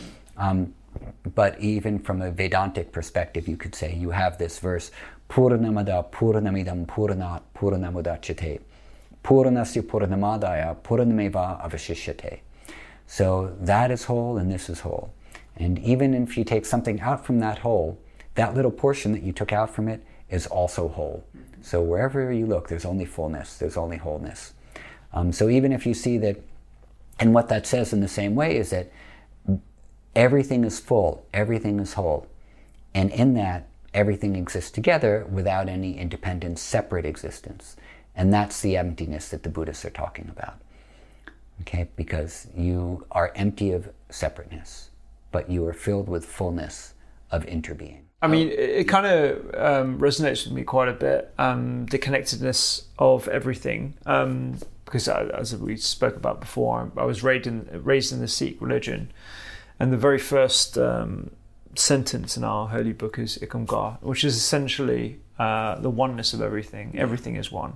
but even from a Vedantic perspective, you could say you have this verse, Purnamada Purnamidam Purnat Purnamudachyate, Purnasya Purnamadaya Purnameva Avashishyate. So that is whole and this is whole. And even if you take something out from that whole, that little portion that you took out from it is also whole. So wherever you look, there's only fullness, there's only wholeness. So even if you see that, and what that says in the same way is that everything is full, everything is whole. And in that, everything exists together without any independent, separate existence. And that's the emptiness that the Buddhists are talking about. Okay, because you are empty of separateness, but you are filled with fullness of interbeing. I mean, it kind of resonates with me quite a bit, the connectedness of everything. Because as we spoke about before, I was raised in the Sikh religion, and the very first sentence in our holy book is Ikamgar, which is essentially the oneness of everything. Yeah. Everything is one.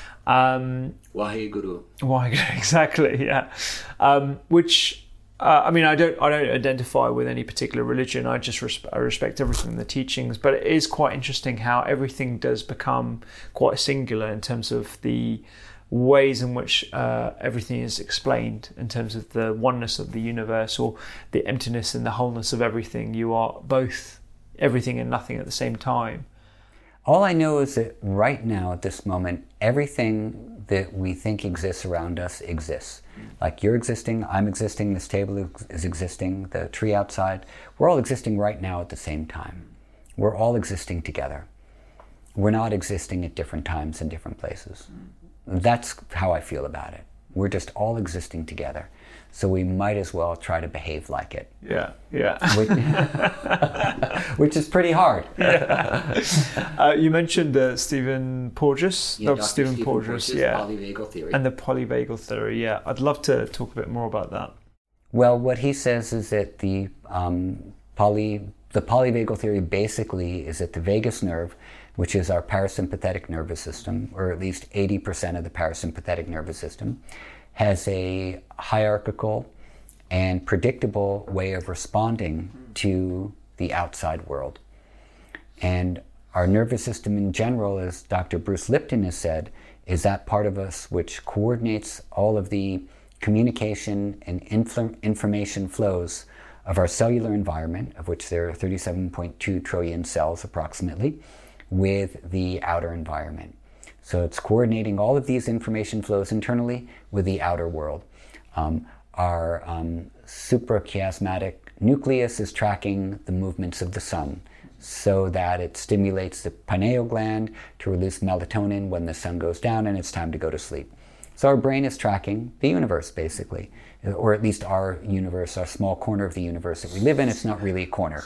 Waheguru. Waheguru, exactly, yeah. Which, I mean, I don't identify with any particular religion. I just I respect everything in the teachings. But it is quite interesting how everything does become quite singular in terms of the ways in which everything is explained, in terms of the oneness of the universe or the emptiness and the wholeness of everything. You are both everything and nothing at the same time. All I know is that right now, at this moment, everything that we think exists around us exists. Like you're existing, I'm existing, this table is existing, the tree outside. We're all existing right now at the same time. We're all existing together. We're not existing at different times in different places. That's how I feel about it. We're just all existing together. So we might as well try to behave like it. Yeah. Which is pretty hard. Yeah. You mentioned Stephen Porges. Yeah, Dr. Stephen Porges, yeah. Polyvagal theory. And the polyvagal theory, yeah. I'd love to talk a bit more about that. Well, what he says is that the polyvagal theory basically is that the vagus nerve, which is our parasympathetic nervous system, or at least 80% of the parasympathetic nervous system, has a hierarchical and predictable way of responding to the outside world. And our nervous system in general, as Dr. Bruce Lipton has said, is that part of us which coordinates all of the communication and information flows of our cellular environment, of which there are 37.2 trillion cells approximately, with the outer environment. So it's coordinating all of these information flows internally with the outer world. Our suprachiasmatic nucleus is tracking the movements of the sun so that it stimulates the pineal gland to release melatonin when the sun goes down and it's time to go to sleep. So our brain is tracking the universe, basically, or at least our universe, our small corner of the universe that we live in. It's not really a corner.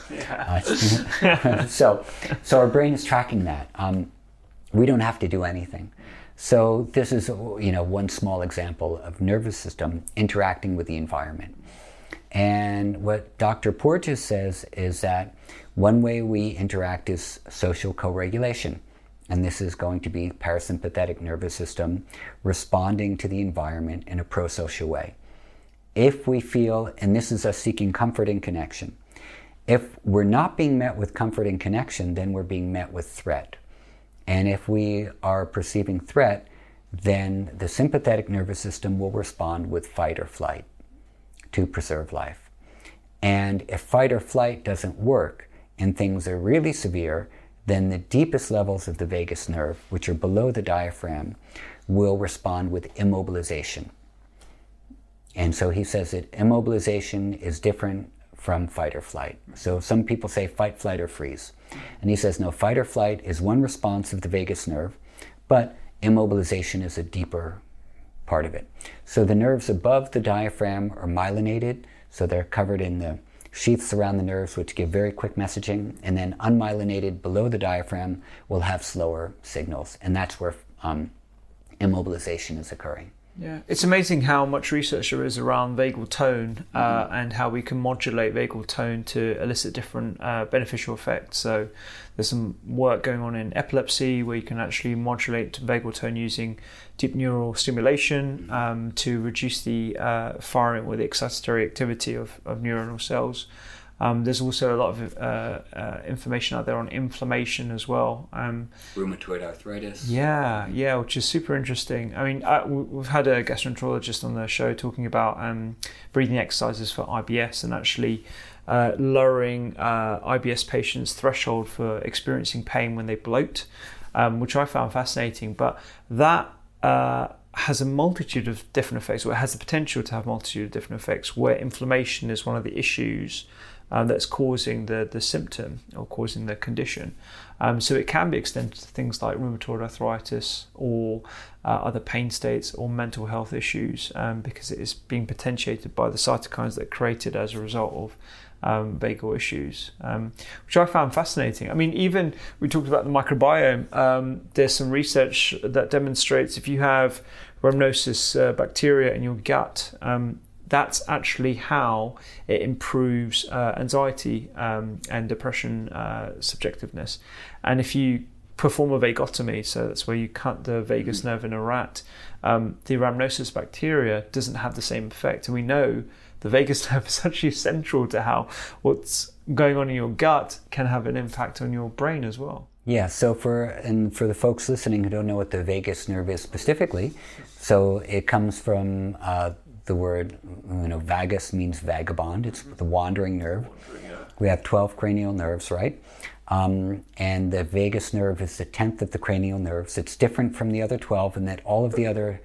So our brain is tracking that. We don't have to do anything. So this is, one small example of nervous system interacting with the environment. And what Dr. Porges says is that one way we interact is social co-regulation. And this is going to be parasympathetic nervous system responding to the environment in a pro-social way. If we feel, and this is us seeking comfort and connection, if we're not being met with comfort and connection, then we're being met with threat. And if we are perceiving threat, then the sympathetic nervous system will respond with fight or flight to preserve life. And if fight or flight doesn't work and things are really severe, then the deepest levels of the vagus nerve, which are below the diaphragm, will respond with immobilization. And so he says that immobilization is different from fight or flight. So some people say fight, flight, or freeze. And he says, no, fight or flight is one response of the vagus nerve, but immobilization is a deeper part of it. So the nerves above the diaphragm are myelinated, so they're covered in the sheaths around the nerves, which give very quick messaging, and then unmyelinated below the diaphragm will have slower signals, and that's where immobilization is occurring. Yeah, it's amazing how much research there is around vagal tone and how we can modulate vagal tone to elicit different beneficial effects. So there's some work going on in epilepsy where you can actually modulate vagal tone using deep neural stimulation to reduce the firing or the excitatory activity of neuronal cells. There's also a lot of information out there on inflammation as well. Rheumatoid arthritis. Yeah, which is super interesting. I mean, we've had a gastroenterologist on the show talking about breathing exercises for IBS and actually lowering IBS patients' threshold for experiencing pain when they bloat, which I found fascinating. But that has a multitude of different effects, or it has the potential to have a multitude of different effects, where inflammation is one of the issues that's causing the symptom or causing the condition. So it can be extended to things like rheumatoid arthritis or other pain states or mental health issues because it is being potentiated by the cytokines that are created as a result of vagal issues, which I found fascinating. I mean, even we talked about the microbiome. There's some research that demonstrates if you have Rhamnosus bacteria in your gut, that's actually how it improves anxiety and depression subjectiveness. And if you perform a vagotomy, so that's where you cut the vagus nerve in a rat, the Rhamnosus bacteria doesn't have the same effect. And we know the vagus nerve is actually central to how what's going on in your gut can have an impact on your brain as well. Yeah, so for the folks listening who don't know what the vagus nerve is specifically, so it comes from the word, vagus means vagabond. It's the wandering nerve. We have 12 cranial nerves, right? And the vagus nerve is the 10th of the cranial nerves. It's different from the other 12 in that all the other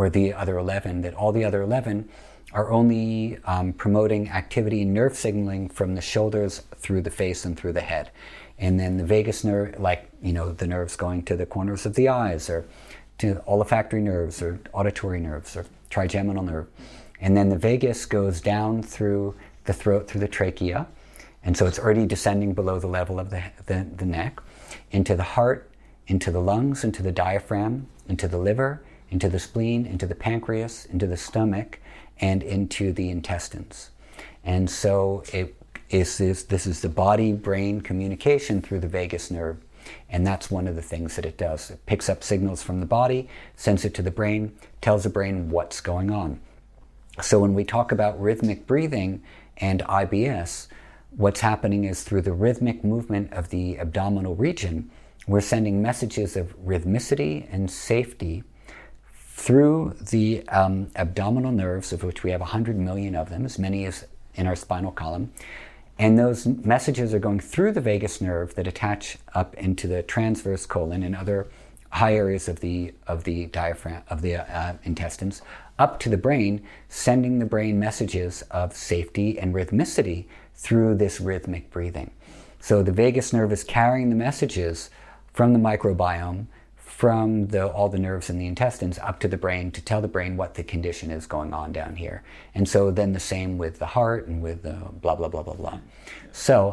11 are only promoting activity and nerve signaling from the shoulders through the face and through the head. And then the vagus nerve, the nerves going to the corners of the eyes or to olfactory nerves or auditory nerves or trigeminal nerve. And then the vagus goes down through the throat, through the trachea. And so it's already descending below the level of the neck, into the heart, into the lungs, into the diaphragm, into the liver, into the spleen, into the pancreas, into the stomach, and into the intestines. And so this is the body-brain communication through the vagus nerve. And that's one of the things that it does. It picks up signals from the body, sends it to the brain, tells the brain what's going on. So when we talk about rhythmic breathing and IBS, what's happening is through the rhythmic movement of the abdominal region, we're sending messages of rhythmicity and safety through the abdominal nerves, of which we have 100 million of them, as many as in our spinal column. And those messages are going through the vagus nerve that attach up into the transverse colon and other high areas of the diaphragm, of the intestines, up to the brain, sending the brain messages of safety and rhythmicity through this rhythmic breathing. So the vagus nerve is carrying the messages from the microbiome, from all the nerves in the intestines up to the brain to tell the brain what the condition is going on down here. And so then the same with the heart and with the blah, blah, blah, blah, blah. So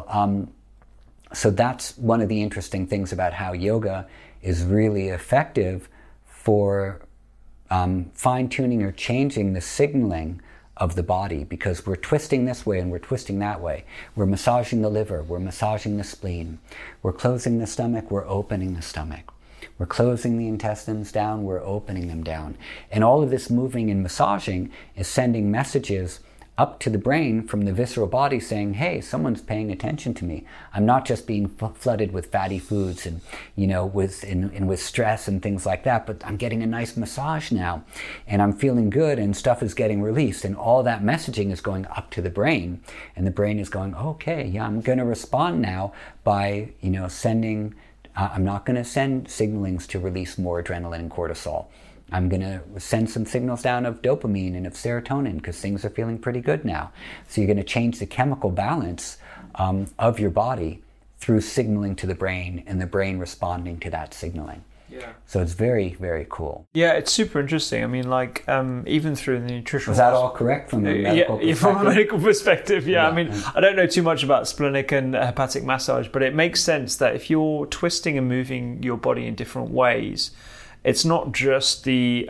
that's one of the interesting things about how yoga is really effective for fine-tuning or changing the signaling of the body, because we're twisting this way and we're twisting that way. We're massaging the liver, we're massaging the spleen, we're closing the stomach, we're opening the stomach. We're closing the intestines down, we're opening them down. And all of this moving and massaging is sending messages up to the brain from the visceral body saying, hey, someone's paying attention to me. I'm not just being flooded with fatty foods and, with stress and things like that, but I'm getting a nice massage now and I'm feeling good and stuff is getting released. And all that messaging is going up to the brain, and the brain is going, okay, yeah, I'm going to respond now by, sending, I'm not going to send signalings to release more adrenaline and cortisol. I'm going to send some signals down of dopamine and of serotonin because things are feeling pretty good now. So you're going to change the chemical balance of your body through signaling to the brain and the brain responding to that signaling. Yeah. So it's very, very cool. Yeah, it's super interesting. I mean, even through the nutritional... Was that all correct from a medical perspective? From a medical perspective, yeah. Yeah. I mean, I don't know too much about splenic and hepatic massage, but it makes sense that if you're twisting and moving your body in different ways, it's not just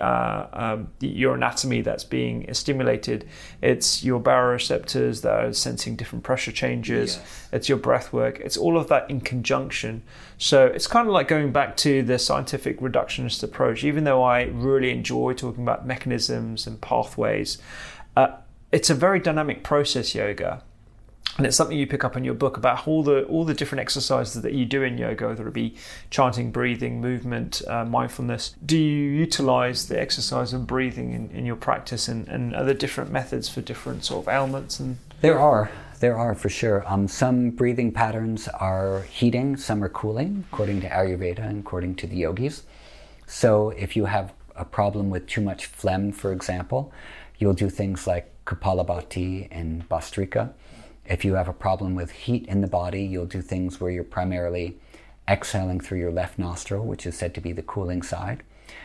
your anatomy that's being stimulated. It's your baroreceptors that are sensing different pressure changes. Yes. It's your breath work. It's all of that in conjunction. So it's kind of like going back to the scientific reductionist approach. Even though I really enjoy talking about mechanisms and pathways, it's a very dynamic process, yoga. And it's something you pick up in your book about all the different exercises that you do in yoga, whether it be chanting, breathing, movement, mindfulness. Do you utilize the exercise of breathing in your practice, and are there different methods for different sort of ailments? And There are for sure. Some breathing patterns are heating, some are cooling, according to Ayurveda and according to the yogis. So if you have a problem with too much phlegm, for example, you'll do things like Kapalabhati and Bhastrika. If you have a problem with heat in the body, you'll do things where you're primarily exhaling through your left nostril, which is said to be the cooling side.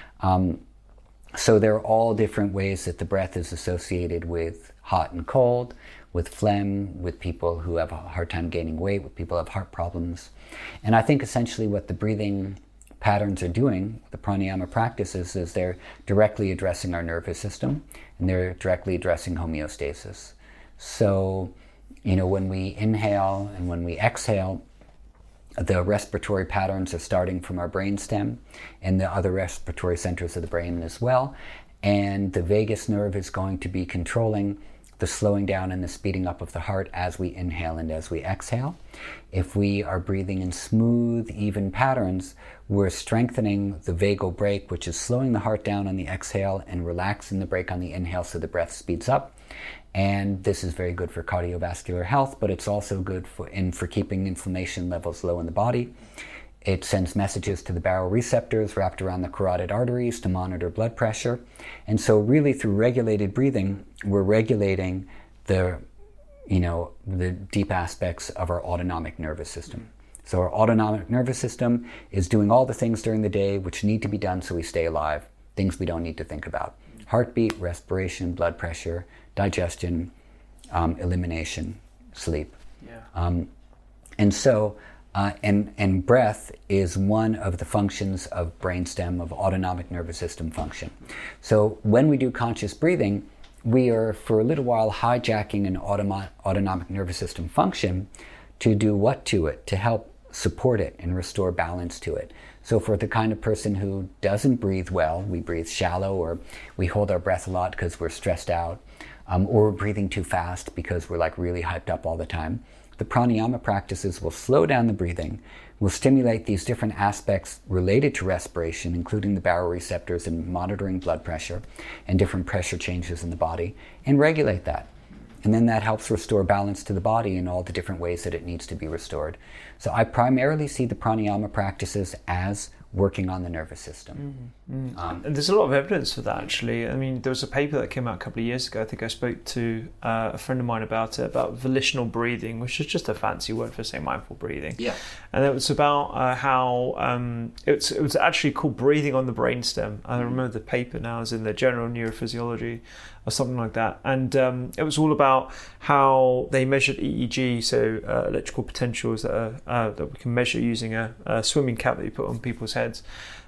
So there are all different ways that the breath is associated with hot and cold, with phlegm, with people who have a hard time gaining weight, with people who have heart problems. And I think essentially what the breathing patterns are doing, the pranayama practices, is they're directly addressing our nervous system, and they're directly addressing homeostasis. So, when we inhale and when we exhale, the respiratory patterns are starting from our brainstem and the other respiratory centers of the brain as well. And the vagus nerve is going to be controlling the slowing down and the speeding up of the heart as we inhale and as we exhale. If we are breathing in smooth, even patterns, we're strengthening the vagal brake, which is slowing the heart down on the exhale and relaxing the brake on the inhale so the breath speeds up. And this is very good for cardiovascular health, but it's also good for keeping inflammation levels low in the body. It sends messages to the baroreceptors wrapped around the carotid arteries to monitor blood pressure. And so really through regulated breathing, we're regulating the deep aspects of our autonomic nervous system. So our autonomic nervous system is doing all the things during the day which need to be done so we stay alive, things we don't need to think about. Heartbeat, respiration, blood pressure, digestion, elimination, sleep. Yeah. And breath is one of the functions of brainstem, of autonomic nervous system function. So when we do conscious breathing, we are for a little while hijacking an autonomic nervous system function to do what to it? To help support it and restore balance to it. So for the kind of person who doesn't breathe well, we breathe shallow, or we hold our breath a lot because we're stressed out, or we're breathing too fast because we're really hyped up all the time, the pranayama practices will slow down the breathing, will stimulate these different aspects related to respiration, including the baroreceptors and monitoring blood pressure and different pressure changes in the body, and regulate that. And then that helps restore balance to the body in all the different ways that it needs to be restored. So I primarily see the pranayama practices as working on the nervous system. Mm-hmm. And there's a lot of evidence for that, actually. I mean, there was a paper that came out a couple of years ago. I think I spoke to a friend of mine about it, about volitional breathing, which is just a fancy word for saying mindful breathing. Yeah. And it was about how it was actually called breathing on the brainstem. I remember the paper now is in the General Neurophysiology or something like that. And it was all about how they measured EEG, so electrical potentials that we can measure using a swimming cap that you put on people's heads.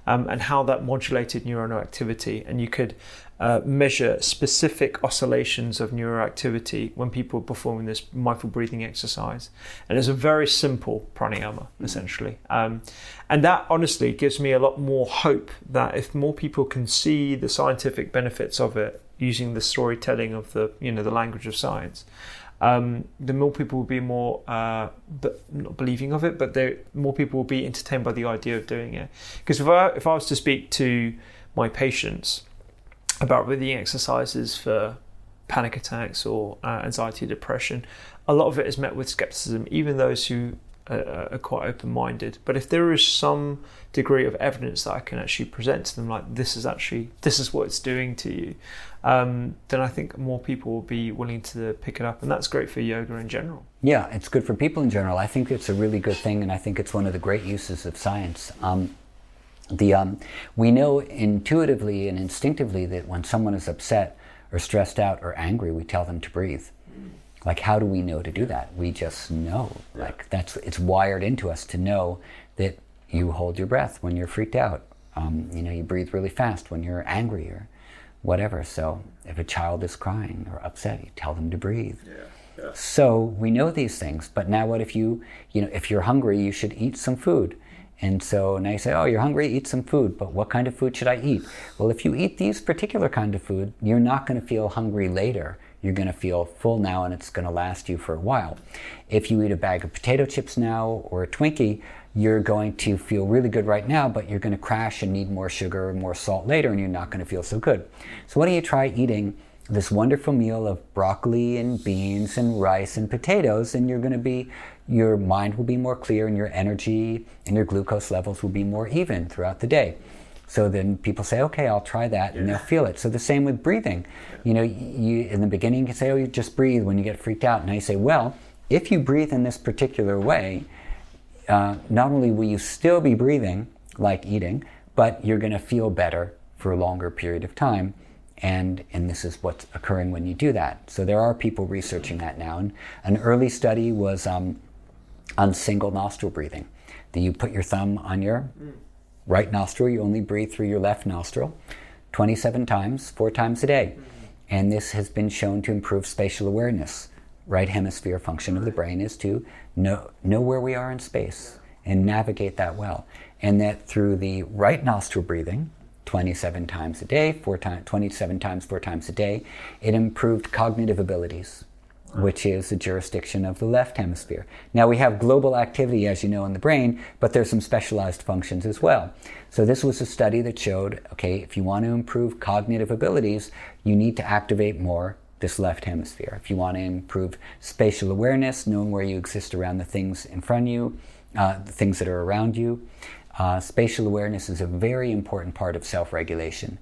and how that modulated neuronal activity. And you could measure specific oscillations of neuroactivity when people were performing this mindful breathing exercise. And it's a very simple pranayama, essentially. And that honestly gives me a lot more hope that if more people can see the scientific benefits of it using the storytelling of the language of science, the more people will be more not believing of it, but more people will be entertained by the idea of doing it. Because if I was to speak to my patients about breathing exercises for panic attacks or anxiety, depression, a lot of it is met with skepticism, even those who are quite open-minded. But if there is some degree of evidence that I can actually present to them, like this is what it's doing to you, then I think more people will be willing to pick it up, and that's great for yoga in general. Yeah, it's good for people in general. I think it's a really good thing, and I think it's one of the great uses of science. We know intuitively and instinctively that when someone is upset or stressed out or angry, we tell them to breathe. Like, how do we know to do that? We just know. Like, it's wired into us to know that you hold your breath when you're freaked out. You breathe really fast when you're angry or whatever. So if a child is crying or upset, you tell them to breathe. Yeah. So we know these things. But now what if if you're hungry, you should eat some food. And so now you say, oh, you're hungry, eat some food. But what kind of food should I eat? Well, if you eat these particular kind of food, you're not going to feel hungry later. You're going to feel full now, and it's going to last you for a while. If you eat a bag of potato chips now or a Twinkie, you're going to feel really good right now, but you're going to crash and need more sugar and more salt later, and you're not going to feel so good. So why don't you try eating this wonderful meal of broccoli and beans and rice and potatoes, and your mind will be more clear, and your energy and your glucose levels will be more even throughout the day. So then people say, okay, I'll try that, and they'll feel it. So the same with breathing. You in the beginning you can say, oh, you just breathe when you get freaked out. Now you say, well, if you breathe in this particular way, not only will you still be breathing like eating, but you're going to feel better for a longer period of time. And this is what's occurring when you do that. So there are people researching that now. And an early study was on single nostril breathing. That you put your thumb on your right nostril, you only breathe through your left nostril 27 times, 4 times a day. And this has been shown to improve spatial awareness. Right hemisphere function of the brain is to know where we are in space and navigate that well. And that through the right nostril breathing, 27 times a day, 27 times 4 times a day, it improved cognitive abilities, which is the jurisdiction of the left hemisphere. Now we have global activity, as you know, in the brain, but there's some specialized functions as well. So this was a study that showed, okay, if you want to improve cognitive abilities, you need to activate more this left hemisphere. If you want to improve spatial awareness, knowing where you exist around the things in front of you, the things that are around you, spatial awareness is a very important part of self-regulation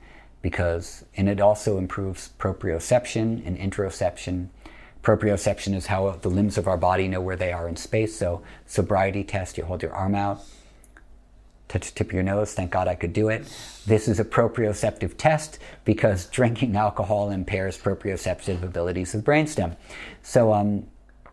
and it also improves proprioception and interoception. Proprioception is how the limbs of our body know where they are in space. So sobriety test, you hold your arm out, touch the tip of your nose, thank God I could do it. This is a proprioceptive test because drinking alcohol impairs proprioceptive abilities of the brainstem. So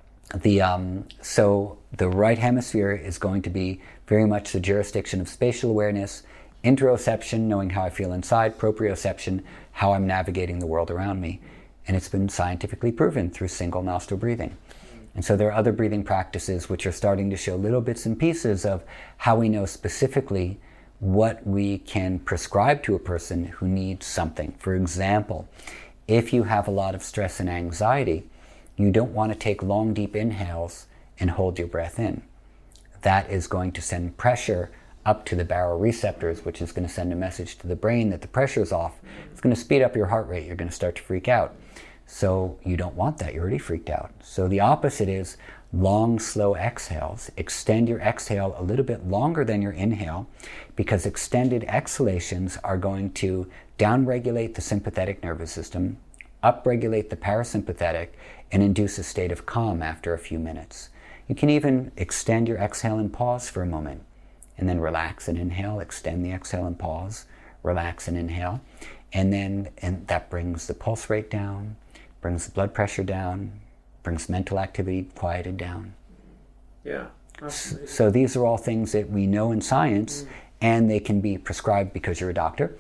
the right hemisphere is going to be very much the jurisdiction of spatial awareness, interoception, knowing how I feel inside, proprioception, how I'm navigating the world around me. And it's been scientifically proven through single nostril breathing. And so there are other breathing practices which are starting to show little bits and pieces of how we know specifically what we can prescribe to a person who needs something. For example, if you have a lot of stress and anxiety, you don't want to take long, deep inhales and hold your breath in. That is going to send pressure up to the baroreceptors, which is going to send a message to the brain that the pressure is off. It's going to speed up your heart rate. You're going to start to freak out. So you don't want that. You're already freaked out. So the opposite is long, slow exhales. Extend your exhale a little bit longer than your inhale because extended exhalations are going to downregulate the sympathetic nervous system, upregulate the parasympathetic, and induce a state of calm after a few minutes. You can even extend your exhale and pause for a moment, and then relax and inhale, extend the exhale and pause, relax and inhale, and that brings the pulse rate down, brings the blood pressure down, brings mental activity quieted down. Yeah, absolutely. So these are all things that we know in science, and they can be prescribed because you're a doctor,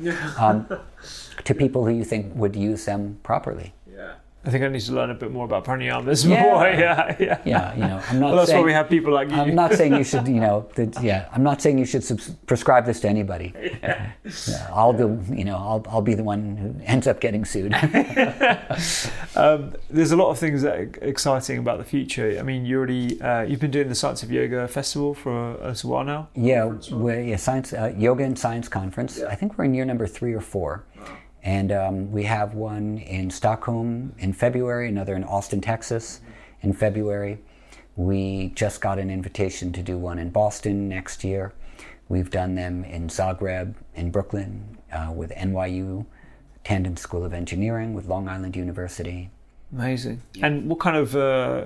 to people who you think would use them properly. Yeah. I think I need to learn a bit more about pranayamas before. Yeah, you know, I'm not that's saying, why we have people like you. I'm not saying you should, you know, I'm not saying you should prescribe this to anybody. Yeah. I'll be the one who ends up getting sued. There's a lot of things that are exciting about the future. I mean, you've been doing the Science of Yoga Festival for a little while now. Yeah, Science Yoga and Science Conference. Yeah. I think we're in year number 3 or 4. And we have one in Stockholm in February, another in Austin, Texas in February. We just got an invitation to do one in Boston next year. We've done them in Zagreb, in Brooklyn, with NYU, Tandon School of Engineering, with Long Island University. Amazing. And what kind of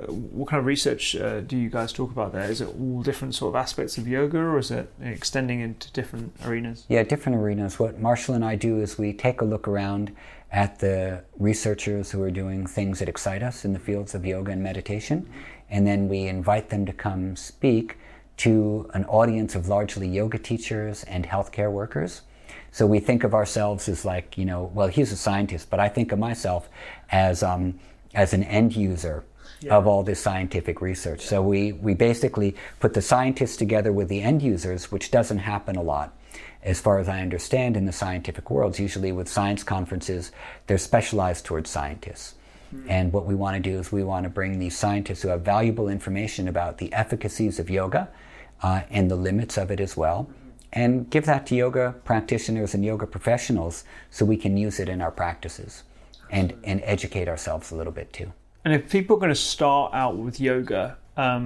research do you guys talk about there? Is it all different sort of aspects of yoga, or is it extending into different arenas? Yeah, different arenas. What Marshall and I do is we take a look around at the researchers who are doing things that excite us in the fields of yoga and meditation, and then we invite them to come speak to an audience of largely yoga teachers and healthcare workers. So we think of ourselves as like, you know, well, he's a scientist, but I think of myself as an end user of all this scientific research. So we basically put the scientists together with the end users, which doesn't happen a lot. As far as I understand in the scientific world, usually with science conferences, they're specialized towards scientists. And what we want to do is we want to bring these scientists who have valuable information about the efficacies of yoga and the limits of it as well, and give that to yoga practitioners and yoga professionals so we can use it in our practices. And educate ourselves a little bit too. And if people are going to start out with yoga,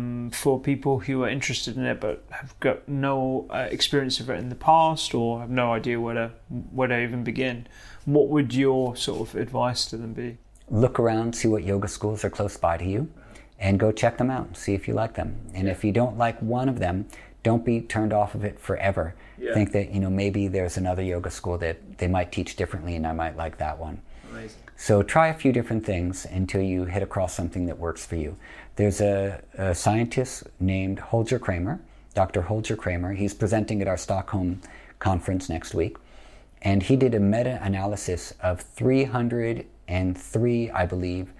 for people who are interested in it but have got no experience of it in the past or have no idea where to even begin, what would your sort of advice to them be? Look around, see what yoga schools are close by to you, and go check them out, see if you like them. And if you don't like one of them, don't be turned off of it forever. Yeah. Think that, you know, maybe there's another yoga school that they might teach differently and I might like that one. Amazing. So try a few different things until you hit across something that works for you. There's a scientist named Holger Kramer, Dr. Holger Kramer. He's presenting at our Stockholm conference next week. And he did a meta-analysis of 303, I believe,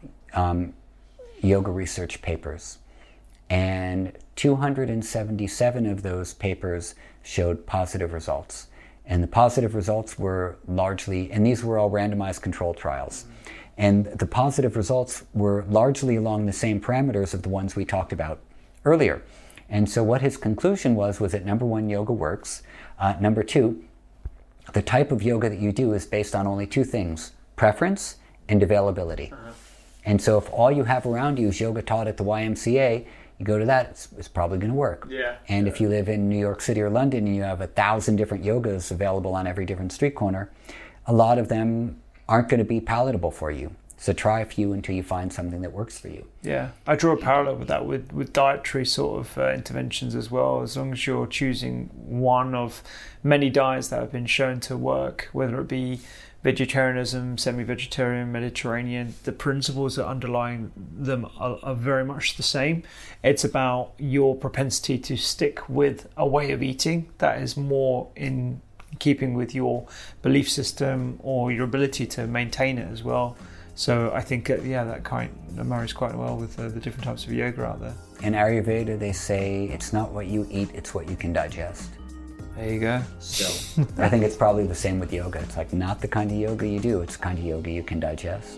yoga research papers. And 277 of those papers showed positive results. And the positive results were largely, and these were all randomized controlled trials. And the positive results were largely along the same parameters of the ones we talked about earlier. And so what his conclusion was that number 1, yoga works. Number 2, the type of yoga that you do is based on only 2 things, preference and availability. And so if all you have around you is yoga taught at the YMCA, you go to that, it's probably going to work. Yeah. And if you live in New York City or London and you have 1,000 different yogas available on every different street corner, a lot of them aren't going to be palatable for you. So try a few until you find something that works for you. Yeah, I draw a parallel with that with dietary sort of interventions as well. As long as you're choosing one of many diets that have been shown to work, whether it be vegetarianism, semi-vegetarian, Mediterranean, the principles that underlying them are very much the same. It's about your propensity to stick with a way of eating that is more in keeping with your belief system or your ability to maintain it as well. So I think, that marries quite well with the different types of yoga out there. In Ayurveda, they say it's not what you eat, it's what you can digest. There you go. So I think it's probably the same with yoga. It's like not the kind of yoga you do, it's the kind of yoga you can digest.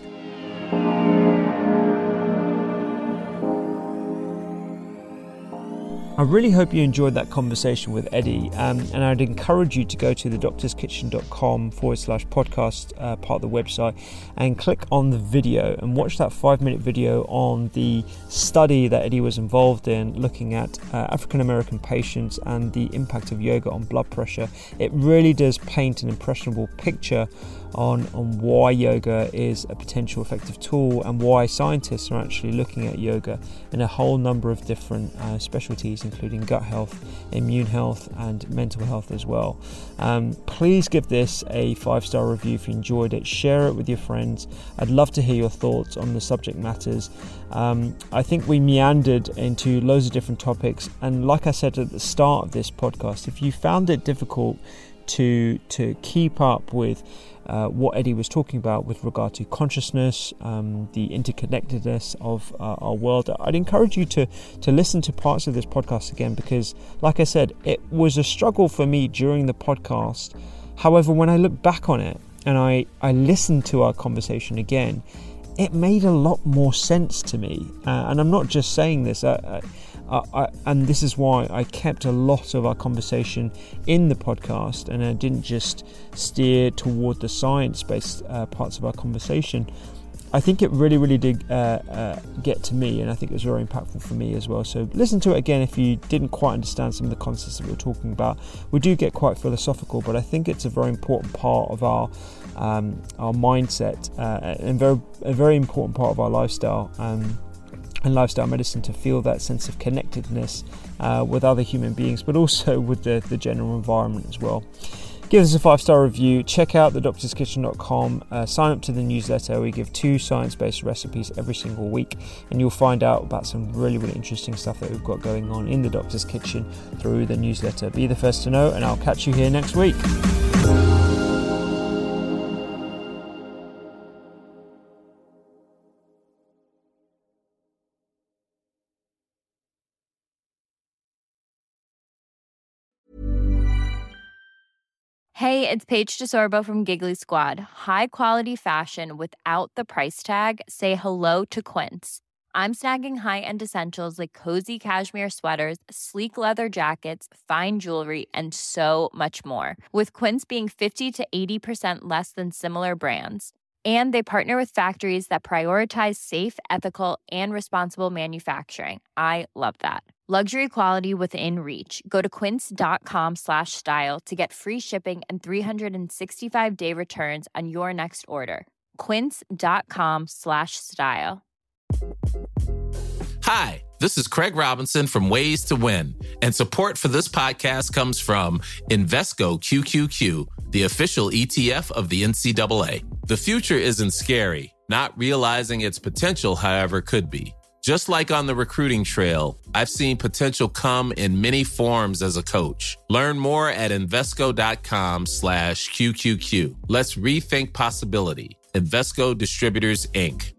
I really hope you enjoyed that conversation with Eddie, and I'd encourage you to go to thedoctorskitchen.com/podcast part of the website and click on the video and watch that 5-minute video on the study that Eddie was involved in, looking at African American patients and the impact of yoga on blood pressure. It really does paint an impressionable picture on why yoga is a potential effective tool and why scientists are actually looking at yoga in a whole number of different specialties, including gut health, immune health, and mental health as well. Please give this a 5-star review if you enjoyed it. Share it with your friends. I'd love to hear your thoughts on the subject matters. I think we meandered into loads of different topics, and like I said at the start of this podcast, if you found it difficult to keep up with what Eddie was talking about with regard to consciousness, the interconnectedness of our world, I'd encourage you to listen to parts of this podcast again, because like I said, it was a struggle for me during the podcast. However, when I look back on it and I listened to our conversation again, it made a lot more sense to me. And I'm not just saying this, and this is why I kept a lot of our conversation in the podcast, and I didn't just steer toward the science-based parts of our conversation. I think it really did get to me, and I think it was very impactful for me as well. So listen to it again if you didn't quite understand some of the concepts that we were talking about. We do get quite philosophical, but I think it's a very important part of our mindset and a very important part of our lifestyle. And lifestyle medicine, to feel that sense of connectedness with other human beings, but also with the general environment as well. Give us a 5-star review. Check out thedoctorskitchen.com. Sign up to the newsletter. We give 2 science-based recipes every single week, and you'll find out about some really interesting stuff that we've got going on in the Doctor's Kitchen through the newsletter. Be the first to know, and I'll catch you here next week. Hey, it's Paige DeSorbo from Giggly Squad. High quality fashion without the price tag. Say hello to Quince. I'm snagging high-end essentials like cozy cashmere sweaters, sleek leather jackets, fine jewelry, and so much more. With Quince being 50 to 80% less than similar brands. And they partner with factories that prioritize safe, ethical, and responsible manufacturing. I love that. Luxury quality within reach. Go to quince.com/style to get free shipping and 365-day returns on your next order. Quince.com/style. Hi, this is Craig Robinson from Ways to Win, and support for this podcast comes from Invesco QQQ, the official ETF of the NCAA. The future isn't scary. Not realizing its potential, however, could be. Just like on the recruiting trail, I've seen potential come in many forms as a coach. Learn more at Invesco.com/QQQ. Let's rethink possibility. Invesco Distributors, Inc.